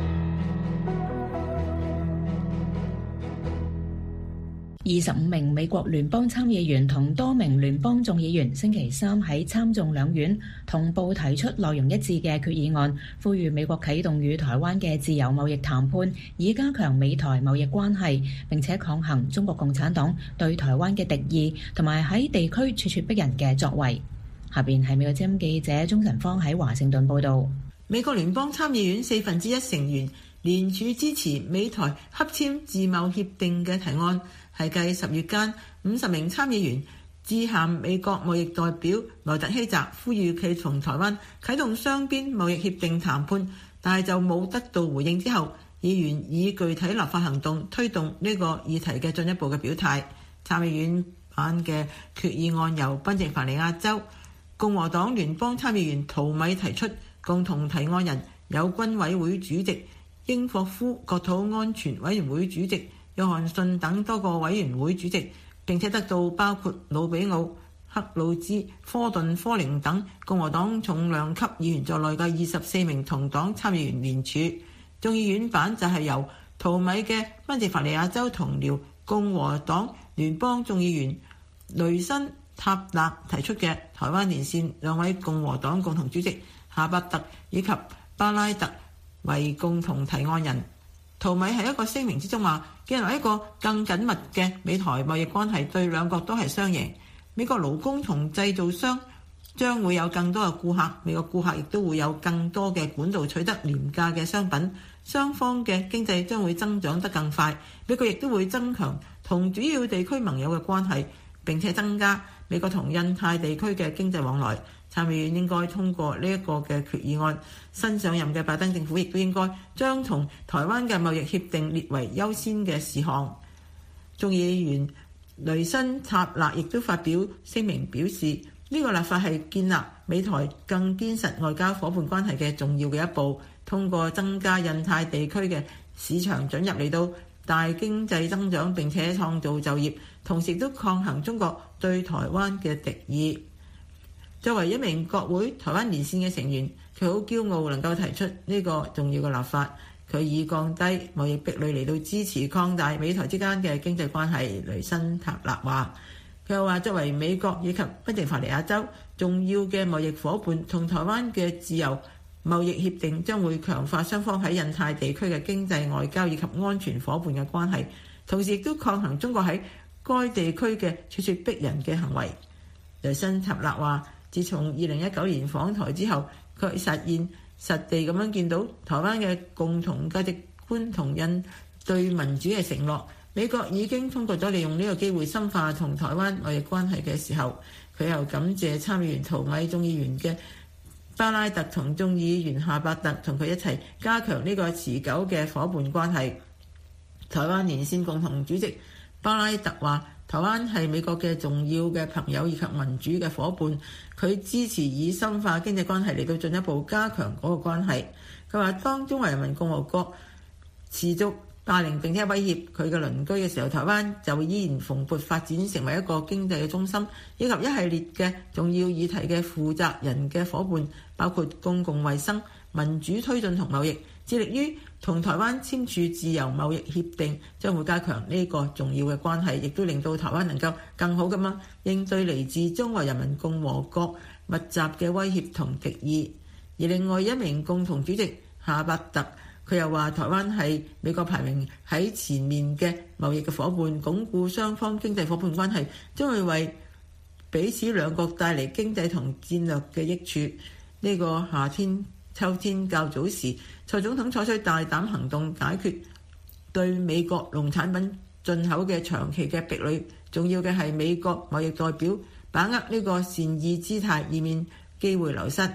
S3: 二十五名美國聯邦參議員同多名聯邦眾議員星期三喺參眾兩院同步提出內容一致嘅決議案，呼籲美國啟動與台灣嘅自由貿易談判，以加強美台貿易關係，並且抗衡中國共產黨對台灣嘅敵意同埋喺地區咄咄逼人嘅作為。下邊係美國之音記者鍾晨芳喺華盛頓報導。
S11: 美國聯邦參議院四分之一成員聯署支持美台洽簽自貿協定嘅提案，係繼十月間五十名參議員致函美國貿易代表萊特希澤，呼籲佢同台灣啟動雙邊貿易協定談判，但係就冇得到回應之後，議員以具體立法行動推動呢個議題嘅進一步嘅表態。參議院版嘅決議案由賓夕法尼亞州共和黨聯邦參議員陶米提出，共同提案人有軍委會主席英霍夫、國土安全委員會主席約翰遜等多個委員會主席，並且得到包括魯比奧、克魯茲、科頓、科寧等共和黨重量級議員在內嘅二十四名同黨參議員聯署。眾議院版就係由陶米嘅賓夕法尼亞州同僚共和黨聯邦眾議員雷森塔勒提出嘅，台灣連線兩位共和黨共同主席夏伯特以及巴拉特為共同提案人。陶米喺一個聲明之中話，建立一個更緊密嘅美台貿易關係對兩國都係雙贏。美國勞工同製造商將會有更多嘅顧客，美國顧客亦都會有更多嘅管道取得廉價嘅商品，雙方嘅經濟將會增長得更快。美國亦都會增強同主要地區盟友嘅關係，並且增加美國同印太地區嘅經濟往來。參議院應該通過呢一個嘅決議案。新上任嘅拜登政府亦都應該將同台灣嘅貿易協定列為優先嘅事項。眾議員雷森塔勒亦都發表聲明表示，呢個立法係建立美台更堅實外交夥伴關係嘅重要嘅一步，通過增加印太地區嘅市場准入嚟到大經濟增長，並且創造就業，同時都抗衡中國對台灣嘅敵意。作為一名國會台灣連線嘅成員，佢好驕傲能夠提出呢個重要嘅立法。佢以降低貿易壁壘嚟到支持擴大美台之間嘅經濟關係。雷森塔勒話，佢又話作為美國以及賓夕法尼亞州重要嘅貿易夥伴，同台灣嘅自由貿易協定將會強化雙方喺印太地區嘅經濟、外交以及安全夥伴嘅關係，同時亦都抗衡中國喺該地區嘅咄咄逼人嘅行為。雷森塔勒話，自從二零一九年訪台之後，佢實現實地咁樣見到台灣嘅共同價值觀同印對民主嘅承諾。美國已經通過咗利用呢個機會深化同台灣貿易關係嘅時候，佢又感謝參議員陶米、眾議員嘅巴拉特同眾議員夏伯特同佢一齊加強呢個持久嘅夥伴關係。台灣連線共同主席巴拉特話，台灣係美國嘅重要嘅朋友以及民主嘅夥伴，佢支持以深化經濟關係嚟到進一步加強嗰個關係。佢話，當中華人民共和國持續霸凌並且威脅佢嘅鄰居嘅時候，台灣就依然蓬勃發展成為一個經濟嘅中心，以及一系列嘅重要議題嘅負責人嘅夥伴，包括公共衛生、民主推進同貿易，致力於同台灣簽署自由貿易協定，將會加強呢個重要嘅關係，亦都令到台灣能夠更好咁樣應對嚟自中華人民共和國密集嘅威脅同敵意。而另外一名共同主席夏伯特，佢又話，台灣係美國排名喺前面嘅貿易嘅夥伴，鞏固雙方經濟夥伴關係，將會為彼此兩國帶嚟經濟同戰略嘅益處。呢、這個夏天、秋天較早時，蔡總統採取大膽行動解決對美國農產品進口嘅長期嘅壁壘。重要嘅係美國貿易代表把握呢個善意姿態，以免機會流失。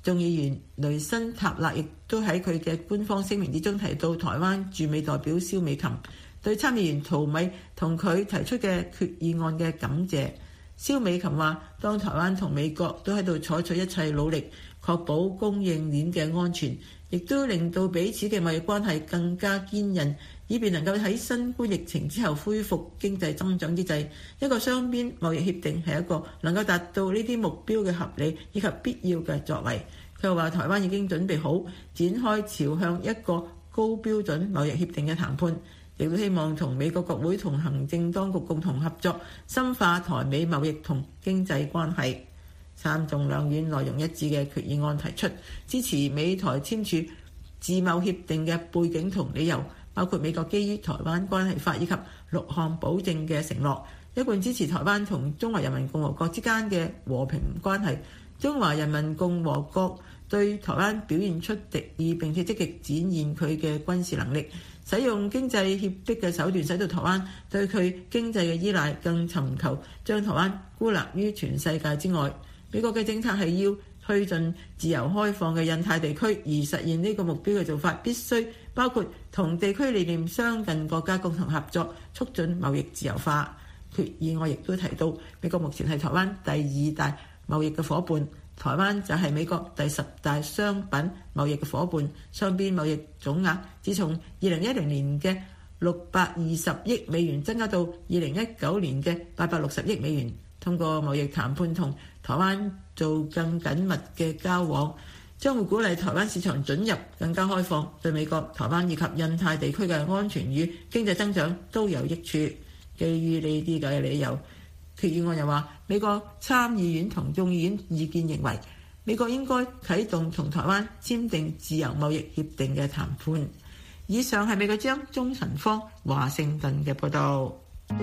S11: 眾議員雷辛塔納亦都喺佢嘅官方聲明之中提到台灣駐美代表蕭美琴對參議員陶米同佢提出嘅決議案嘅感謝。蕭美琴話：當台灣同美國都喺度採取一切努力，確保供應鏈嘅安全，亦都令到彼此嘅貿易關係更加堅韌，以便能夠喺新冠疫情之後恢復經濟增長之際，一個雙邊貿易協定係一個能夠達到呢啲目標嘅合理以及必要嘅作為。佢又話：台灣已經準備好展開朝向一個高標準貿易協定嘅談判，亦都希望同美國國會同行政當局共同合作，深化台美貿易同經濟關係。參眾兩院內容一致嘅決議案提出支持美台簽署自貿協定嘅背景同理由，包括美國基於台灣關係法以及六項保證嘅承諾，一貫支持台灣同中華人民共和國之間嘅和平關係。中華人民共和國對台灣表現出敵意，並且積極展現佢嘅軍事能力，使用經濟脅迫嘅手段，使到台灣對佢經濟嘅依賴更尋求將台灣孤立於全世界之外。美國嘅政策係要推進自由開放嘅印太地區，而實現呢個目標嘅做法必須包括同地區理念相近國家共同合作，促進貿易自由化。決議案亦都提到，美國目前係台灣第二大貿易嘅夥伴，台灣就係美國第十大商品貿易嘅夥伴。雙邊貿易總額自從二零一零年嘅六百二十億美元增加到二零一九年嘅八百六十億美元。通過貿易談判同台灣做更緊密嘅交往，將會鼓勵台灣市場准入更加開放，對美國、台灣以及印太地區嘅安全與經濟增長都有益處。基於呢啲嘅理由，決議案又話，美國參議院同眾議院意見認為，美國應該啟動同台灣簽訂自由貿易協定嘅談判。以上係美國之音鍾晨芳華盛頓嘅報導。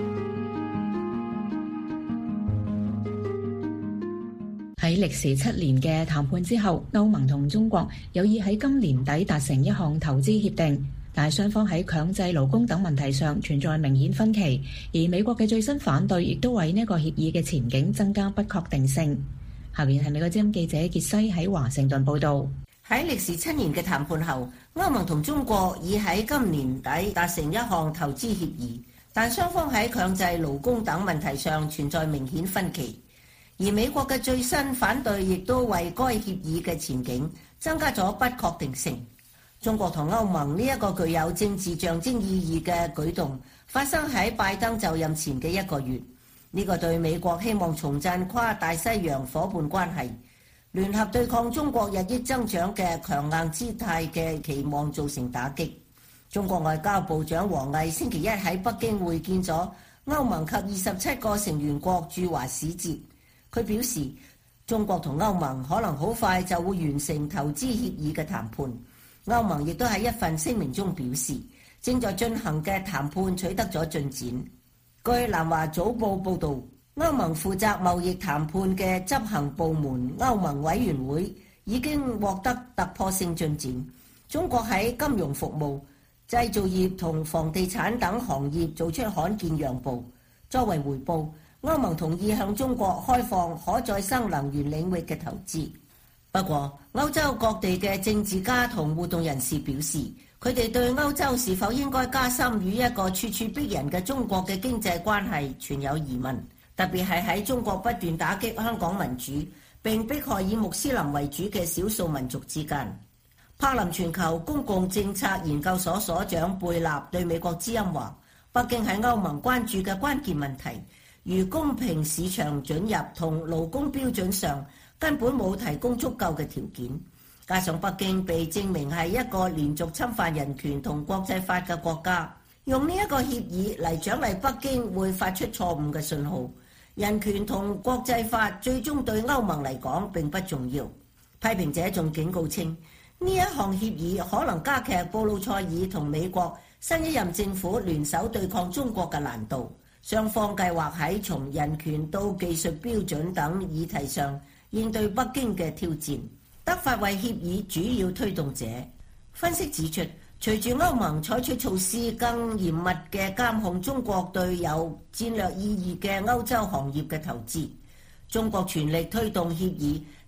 S3: 喺歷時七年嘅談判之後，歐盟同中國有意喺今年底達成一項投資協定，但係雙方喺強制勞工等問題上存在明顯分歧，而美國嘅最新反對亦都為呢個協議嘅前景增加不確定性。下面係美國之音記者傑西喺華盛頓報導。
S12: 喺歷時七年嘅談判後，歐盟同中國已喺今年底達成一項投資協議，但雙方喺強制勞工等問題上存在明顯分歧。而美國嘅最新反對亦都為該協議嘅前景增加咗不確定性。中國同歐盟呢一個具有政治象徵意義嘅舉動發生喺拜登就任前嘅一個月，呢個對美國希望重振跨大西洋夥伴關係、聯合對抗中國日益增長嘅強硬姿態嘅期望造成打擊。中國外交部長王毅星期一喺北京會見咗歐盟及二十七個成員國駐華使節。佢表示，中國同歐盟可能好快就會完成投資協議嘅談判。歐盟亦都喺一份聲明中表示，正在進行嘅談判取得咗進展。據南華早報報導，歐盟負責貿易談判嘅執行部門歐盟委員會已經獲得突破性進展。中國喺金融服務、製造業同房地產等行業做出罕見讓步，作為回報，歐盟同意向中國開放可再生能源領域嘅投資。不過，歐洲各地嘅政治家同活動人士表示，佢哋對歐洲是否應該加深與一個處處逼人嘅中國嘅經濟關係存有疑問，特別係喺中國不斷打擊香港民主並迫害以穆斯林為主嘅少數民族之間。柏林全球公共政策研究所所長貝納對美國之音話，北京喺歐盟關注嘅關鍵問題，如公平市場准入同勞工標準上根本冇提供足夠嘅條件，加上北京被證明係一個連續侵犯人權同國際法嘅國家，用呢一個協議嚟獎勵北京會發出錯誤嘅信號。人權同國際法最終對歐盟嚟講並不重要。批評者仲警告稱，呢一項協議可能加劇布魯塞爾同美國新一任政府聯手對抗中國嘅難度。雙方計劃喺從人權到技術標準等議題上應對北京嘅挑戰。德法為協議主要推動者。分析指出，隨住歐盟採取措施更嚴密嘅監控中國對有戰略意義嘅歐洲行業嘅投資，中國全力推動協議，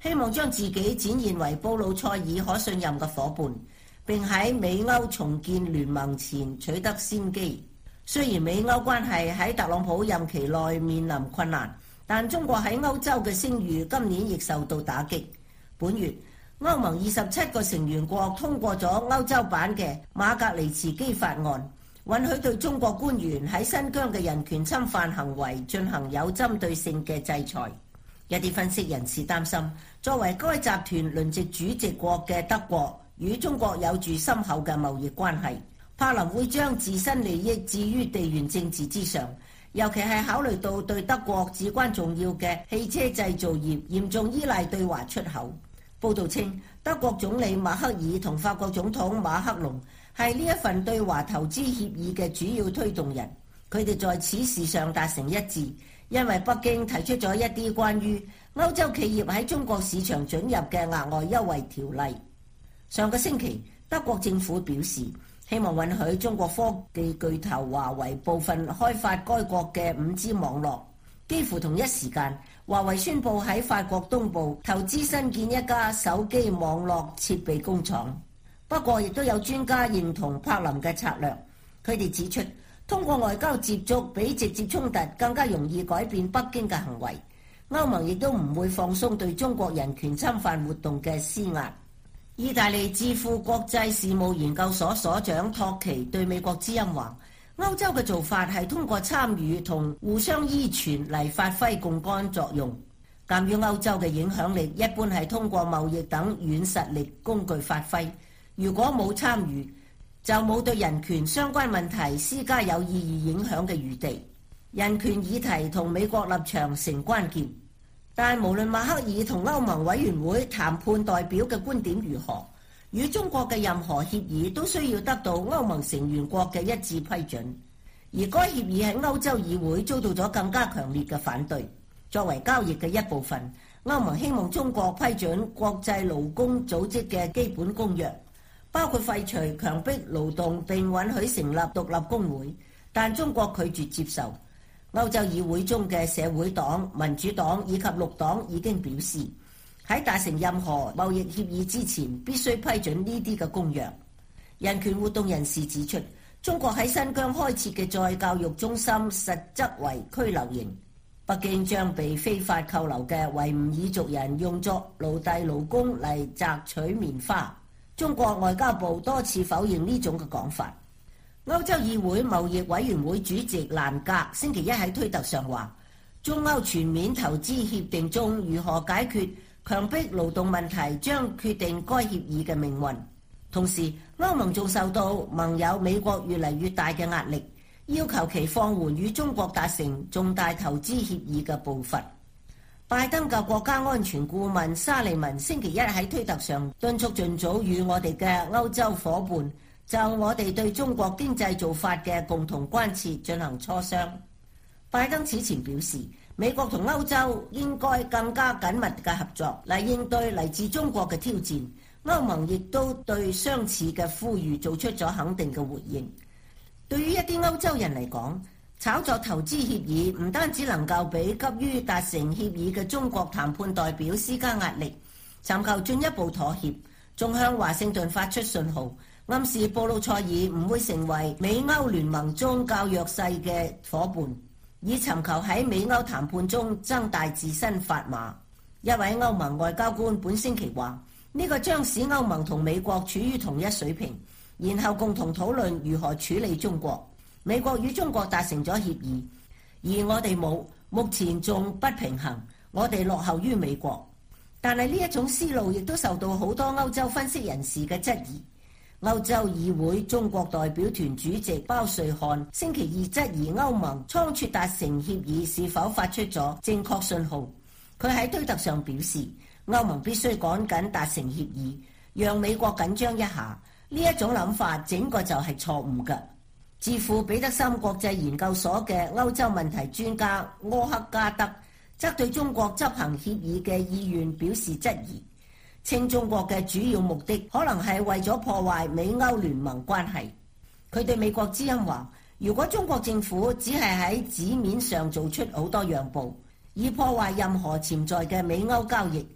S12: 希望將自己展現為布魯塞爾可信任嘅伙伴，並喺美歐重建聯盟前取得先機。雖然美歐關係喺特朗普任期內面臨困難，但中國喺歐洲嘅聲譽今年亦受到打擊。本月，歐盟二十七個成員國通過咗歐洲版嘅馬格尼茨基法案，允許對中國官員喺新疆嘅人權侵犯行為進行有針對性嘅制裁。一啲分析人士擔心，作為該集團輪值主席國嘅德國，與中國有住深厚嘅貿易關係，柏林會將自身利益置於地緣政治之上，尤其係考慮到對德國至關重要嘅汽車製造業嚴重依賴對華出口。報道稱，德國總理默克爾同法國總統馬克龍係呢一份對華投資協議嘅主要推動人，佢哋在此事上達成一致。因為北京提出咗一啲關於歐洲企業喺中國市場准入嘅額外優惠條例。上個星期，德國政府表示希望允許中國科技巨頭華為部分開發該國嘅五 G 網絡。幾乎同一時間，華為宣布喺法國東部投資新建一家手機網絡設備工廠。不過，亦都有專家認同柏林嘅策略，佢哋指出，通過外交接觸比直接衝突更加容易改變北京嘅行為。歐盟亦都唔會放鬆對中國人權侵犯活動嘅施壓。意大利智庫國際事務研究所所長托奇對美國之音話，歐洲嘅做法係通過參與同互相依存嚟發揮槓桿作用。鑑於歐洲嘅影響力一般係通過貿易等軟實力工具發揮，如果冇參與，就冇對人權相關問題施加有意義影響嘅餘地。人權議題同美國立場成關鍵，但無論默克爾同歐盟委員會談判代表嘅觀點如何，與中國嘅任何協議都需要得到歐盟成員國嘅一致批准。而該協議喺歐洲議會遭到咗更加強烈嘅反對。作為交易嘅一部分，歐盟希望中國批准國際勞工組織嘅基本公約，包括廢除強迫勞動並允許成立獨立工會，但中國拒絕接受。歐洲議會中嘅社會黨、民主黨以及綠黨已經表示，喺達成任何貿易協議之前，必須批准呢啲嘅公約。人權活動人士指出，中國喺新疆開設嘅再教育中心實則為拘留營，北京將被非法扣留嘅維吾爾族人用作奴隸勞工嚟摘取棉花。中國外交部多次否認呢種嘅講法。歐洲議會貿易委員會主席蘭格星期一喺推特上話，中歐全面投資協定中如何解決強迫勞動問題將決定該協議嘅命運。同時，歐盟仲受到盟友美國越嚟越大嘅壓力，要求其放緩與中國達成重大投資協議嘅步伐。拜登嘅國家安全顧問沙利文星期一喺推特上敦促盡早與我哋嘅歐洲伙伴就我哋對中國經濟做法嘅共同關切進行磋商。拜登此前表示，美國同歐洲應該更加緊密嘅合作嚟應對嚟自中國嘅挑戰。歐盟亦都對相似嘅呼籲做出咗肯定嘅回應。對於一啲歐洲人嚟講，炒作投資協議唔單止能夠俾急於達成協議嘅中國談判代表施加壓力，尋求進一步妥協，仲向華盛頓發出信號，暗示布魯塞爾唔會成為美歐聯盟中較弱勢嘅伙伴，以尋求喺美歐談判中增大自身砝碼。一位歐盟外交官本星期話，呢個將使歐盟同美國處於同一水平，然後共同討論如何處理中國。美國與中國達成咗協議，而我哋冇，目前仲不平衡，我哋落後於美國。但係呢一種思路亦都受到好多歐洲分析人士嘅質疑。歐洲議會中國代表團主席包瑞漢星期二質疑歐盟倉促達成協議是否發出咗正確信號。佢喺推特上表示，歐盟必須趕緊達成協議，讓美國緊張一下。呢一種諗法整個就係錯誤嘅。智庫彼得森國際研究所嘅歐洲問題專家柯克加德則對中國執行協議嘅意願表示質疑，稱中國嘅主要目的可能係為咗破壞美歐聯盟關係。佢對美國之音話，如果中國政府只係喺紙面上做出好多讓步，以破壞任何潛在嘅美歐交易，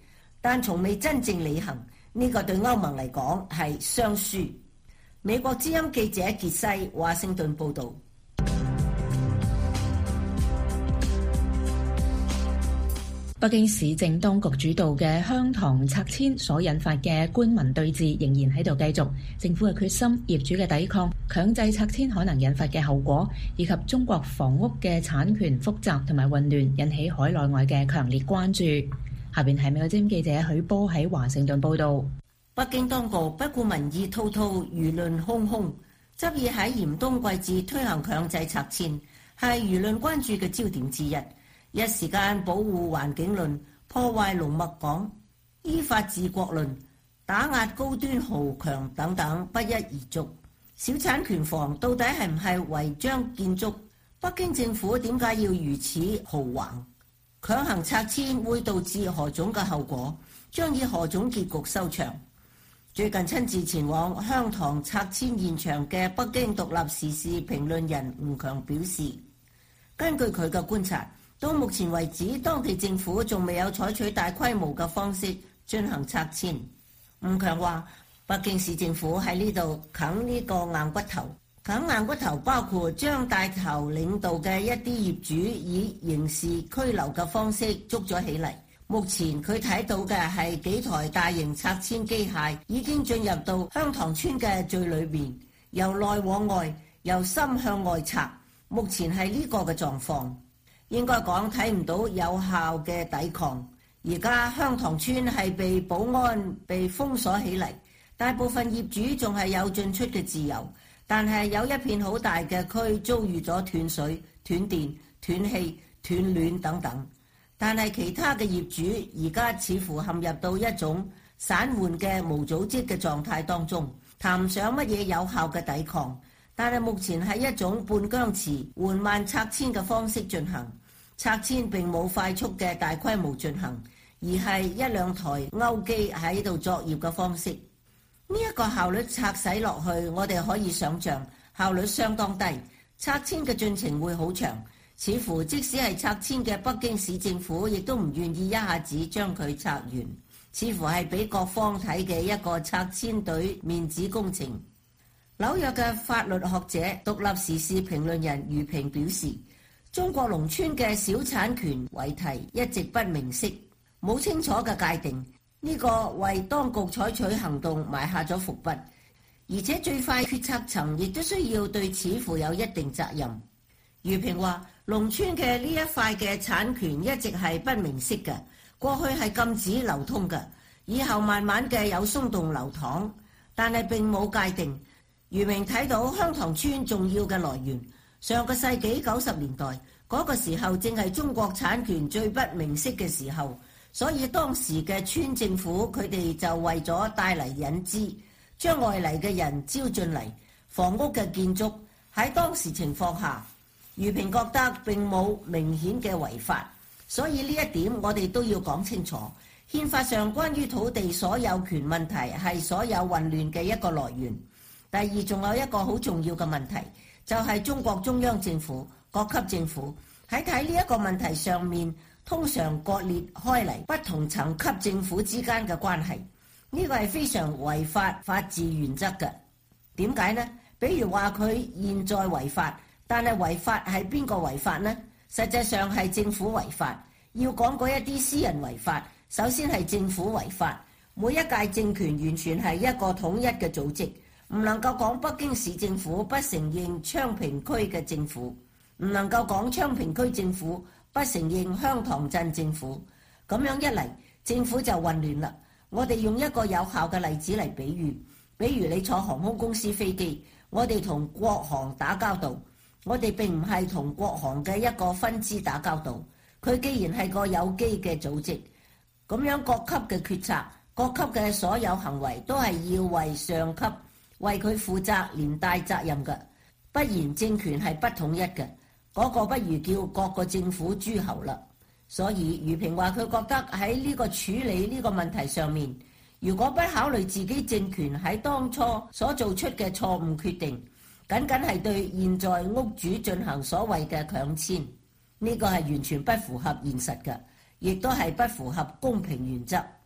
S12: 但從未真正履行，呢個對歐盟嚟講係雙輸。美國之音記者傑西華盛頓報導。
S3: 北京市政當局主導嘅香塘拆遷所引發嘅官民對峙仍然喺度繼續，政府嘅決心、業主嘅抵抗、強制拆遷可能引發嘅後果，以及中國房屋嘅產權複雜同埋混亂，引起海內外嘅強烈關注。下邊係美國之音記者許波喺華盛頓報導。
S12: 北京當局不顧民意滔滔、輿論洶洶，執意喺嚴冬季節推行強制拆遷，係輿論關注嘅焦點之一。一時間保護環境論、破壞龍脈港、依法治國論、打壓高端豪強等等不一而足。小產權房到底係唔係違章建築？北京政府點解要如此豪橫？強行拆遷會導致何種嘅後果？將以何種結局收場？最近親自前往香塘拆遷現場嘅北京獨立時事評論人吳強表示，根據佢嘅觀察，到目前為止，當地政府仲未有採取大規模嘅方式進行拆遷。吳強話，北京市政府喺呢度啃呢個硬骨頭，啃硬骨頭包括將帶頭領導嘅一啲業主以刑事拘留嘅方式捉咗起嚟。目前佢睇到嘅係幾台大型拆遷機械已經進入到香塘村嘅最裏面，由內往外，由深向外拆。目前係呢個嘅狀況。應該講睇唔到有效嘅抵抗。而家香塘村係被保安被封鎖起嚟，大部分業主仲係有進出嘅自由，但係有一片好大嘅區遭遇咗斷水、斷電、斷氣、斷暖等等。但係其他嘅業主而家似乎陷入到一種散緩嘅無組織嘅狀態當中，談唔上乜嘢有效嘅抵抗。但係目前係一種半僵持、緩慢拆遷嘅方式進行，拆遷並冇快速嘅大規模進行，而係一兩台勾機喺度作業嘅方式。呢一個效率拆洗落去，我哋可以想像效率相當低，拆遷嘅進程會好長。似乎即使係拆遷嘅北京市政府，亦都唔願意一下子將佢拆完，似乎係俾各方睇嘅一個拆遷隊面子工程。紐約嘅法律學者、獨立時事評論人余平表示，中國農村嘅小產權為題一直不明晰，冇清楚嘅界定，呢個為當局採取行動埋下咗伏筆，而且最快決策層亦都需要對此負有一定責任。余平話，農村嘅呢一塊嘅產權一直係不明晰嘅，過去係禁止流通嘅，以後慢慢嘅有鬆動流淌，但係並冇界定。余明睇到香塘村重要嘅來源，上個世紀九十年代嗰個時候正係中國產權最不明晰嘅時候，所以當時嘅村政府佢哋就為咗帶嚟引資，將外嚟嘅人招進嚟，房屋嘅建築喺當時情況下，余平覺得並冇明顯嘅違法，所以呢一點我哋都要講清楚。憲法上關於土地所有權問題係所有混亂嘅一個來源。第二，仲有一個好重要嘅問題，就係中國中央政府、各級政府喺睇呢一個問題上面，通常割裂開嚟不同層級政府之間嘅關係，呢個係非常違法法治原則嘅。點解呢？比如話佢現在違法，但係違法係邊個違法呢？實際上係政府違法。要講嗰一啲私人違法，首先係政府違法。每一屆政權完全係一個統一嘅組織。唔能夠講北京市政府不承認昌平區嘅政府，唔能夠講昌平區政府不承認香塘鎮政府。咁樣一嚟，政府就混亂啦。我哋用一個有效嘅例子嚟比喻，比如你坐航空公司飛機，我哋同國航打交道，我哋並唔係同國航嘅一個分支打交道。佢既然係個有機嘅組織，咁樣各級嘅決策、各級嘅所有行為都係要為上級為佢負責連帶責任嘅，不然政權係不統一嘅，嗰個不如叫各個政府諸侯啦。所以余平話佢覺得喺呢個處理呢個問題上面，如果不考慮自己政權喺當初所做出嘅錯誤決定，僅僅係對現在屋主進行所謂嘅強遷，呢個係完全不符合現實嘅，亦都係不符合公平原則。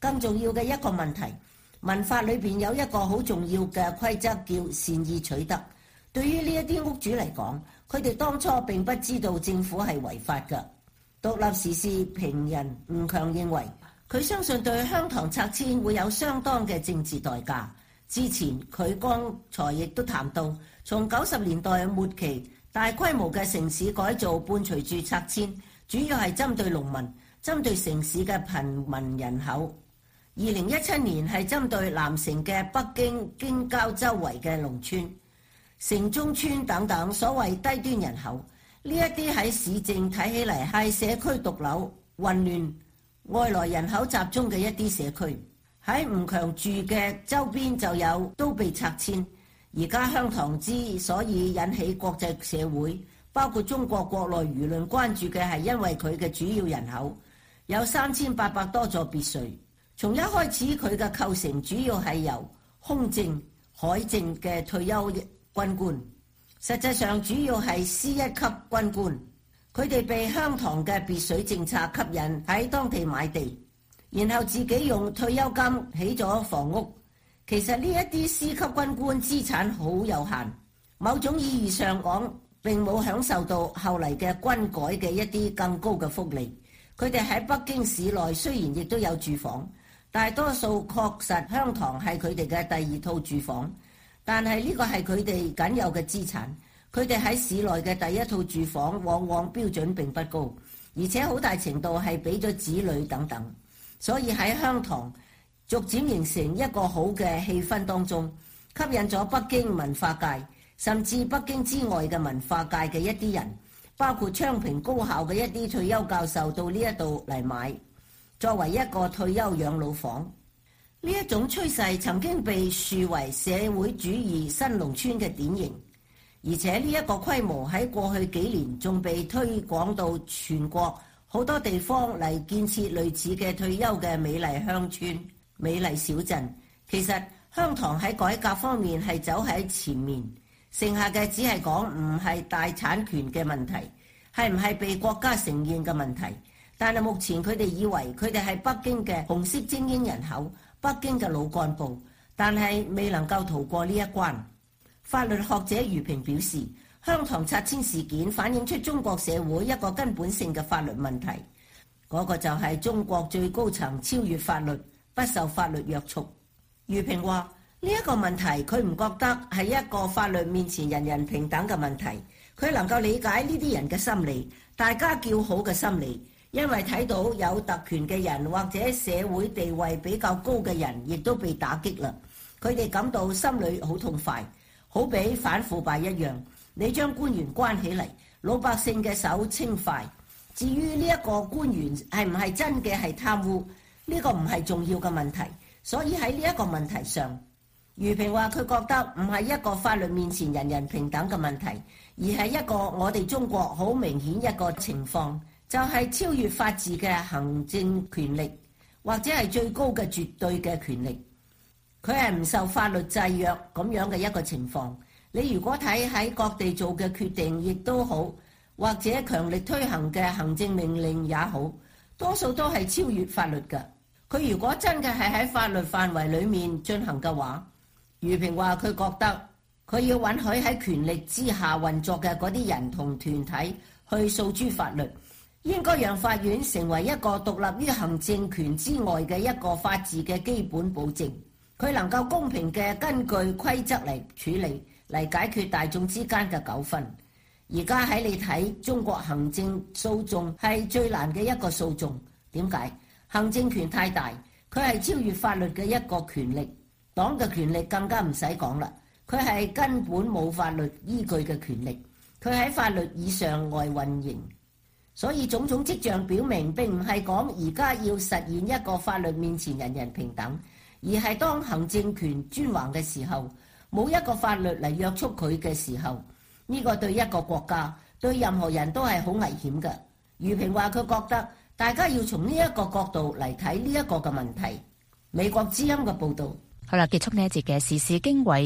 S12: 更重要嘅一個問題，民法裏邊有一個好重要嘅規則叫善意取得。對於呢一啲屋主嚟講，佢哋當初並不知道政府係違法嘅。獨立時事評人吳強認為，佢相信對香塘拆遷會有相當嘅政治代價。之前佢剛才亦都談到，從九十年代末期大規模嘅城市改造伴隨住拆遷，主要係針對農民、針對城市嘅貧民人口。二零一七年係針對南城嘅北京京郊周圍嘅農村、城中村等等所謂低端人口。呢一啲喺市政睇起嚟係社區毒瘤、混亂、外來人口集中嘅一啲社區。喺吳強住嘅周邊就有都被拆遷。而家香塘之所以引起國際社會，包括中國國內輿論關注嘅係因為佢嘅主要人口有三千八百多座別墅。從一開始佢嘅構成主要係由空政、海政嘅退休軍官，實際上主要係 C 一級軍官，佢哋被香塘嘅別墅政策吸引喺當地買地，然後自己用退休金起咗房屋。其實呢一啲 C 級軍官資產好有限，某種意義上講並冇享受到後嚟嘅軍改嘅一啲更高嘅福利。佢哋喺北京市內雖然亦都有住房，大多數確實香塘係佢哋嘅第二套住房，但係呢個係佢哋僅有嘅資產。佢哋喺市內嘅第一套住房往往標準並不高，而且好大程度係俾咗子女等等，所以喺香塘逐漸形成一個好嘅氣氛當中，吸引咗北京文化界甚至北京之外嘅文化界嘅一啲人，包括昌平高校嘅一啲退休教授到呢一度嚟買，作為一個退休養老房。呢一種趨勢曾經被樹為社會主義新農村嘅典型，而且呢一個規模喺過去幾年仲被推廣到全國好多地方嚟建設類似嘅退休嘅美麗鄉村、美麗小鎮。其實香塘喺改革方面係走喺前面，剩下嘅只係講唔係大產權嘅問題，係唔係被國家承認嘅問題。但係目前佢哋以為佢哋係北京嘅紅色精英人口、北京嘅老幹部，但係未能夠逃過呢一關。法律學者余平表示，香塘拆遷事件反映出中國社會一個根本性嘅法律問題，嗰個就係中國最高層超越法律，不受法律約束。余平話呢一個問題佢唔覺得係一個法律面前人人平等嘅問題，佢能夠理解呢啲人嘅心理，大家叫好嘅心理，因為睇到有特權嘅人或者社會地位比較高嘅人亦都被打擊啦，佢哋感到心裏好痛快。好比反腐敗一樣，你將官員關起嚟，老百姓嘅手輕快。至於呢一個官員係唔係真嘅係貪污，呢個唔係重要嘅問題。所以喺呢一個問題上，余平話佢覺得唔係一個法律面前人人平等嘅問題，而係一個我哋中國好明顯一個情況，就係超越法治嘅行政權力，或者係最高嘅絕對嘅權力。佢係唔受法律制約咁樣嘅一個情況。你如果睇喺各地做嘅決定亦都好，或者強力推行嘅行政命令也好，多數都係超越法律嘅。佢如果真嘅係喺法律範圍裡面進行嘅話，余平話佢覺得佢要允許喺權力之下運作嘅嗰啲人同團體去訴諸法律，應該讓法院成為一個獨立於行政權之外嘅一個法治嘅基本保證。佢能夠公平嘅根據規則嚟處理，嚟解決大眾之間嘅糾紛。而家喺你睇中國行政訴訟係最難嘅一個訴訟，點解？行政權太大，佢係超越法律嘅一個權力，黨嘅權力更加唔使講啦，佢係根本冇法律依據嘅權力，佢喺法律以上外運營。所以種種跡象表明，並唔係講而家要實現一個法律面前人人平等，而係當行政權專橫嘅時候，冇一個法律嚟約束佢嘅時候，呢個對一個國家對任何人都係好危險嘅。余平話佢覺得大家要從呢一個角度嚟睇呢一個嘅問題。美國之音嘅報導。
S3: 好啦，結束呢一節嘅時事經緯。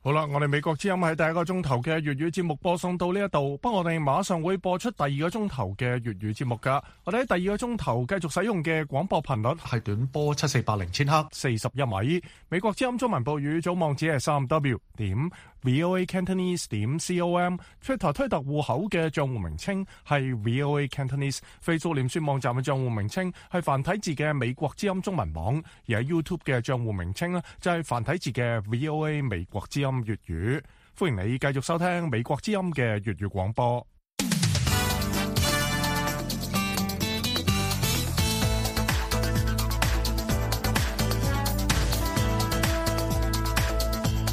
S2: 好啦，我哋美國之音喺第一個鐘頭嘅粵語節目播送到呢一度，不過我哋馬上會播出第二個鐘頭嘅粵語節目噶。我哋喺第二個鐘頭繼續使用嘅廣播頻率
S9: 係短波七四八零千赫，
S2: 四十一米。美國之音中文報語組網址係三 W 點 VOA Cantonese 點 com。Twitter 推特戶口嘅賬戶名稱係 VOA Cantonese。Facebook 臉書網站嘅賬戶名稱係繁體字嘅美國之音中文網，而喺 YouTube 嘅賬戶名稱呢就係繁體字嘅 VOA 美國之音粵語。歡迎你繼續收聽美國之音嘅粵語廣播。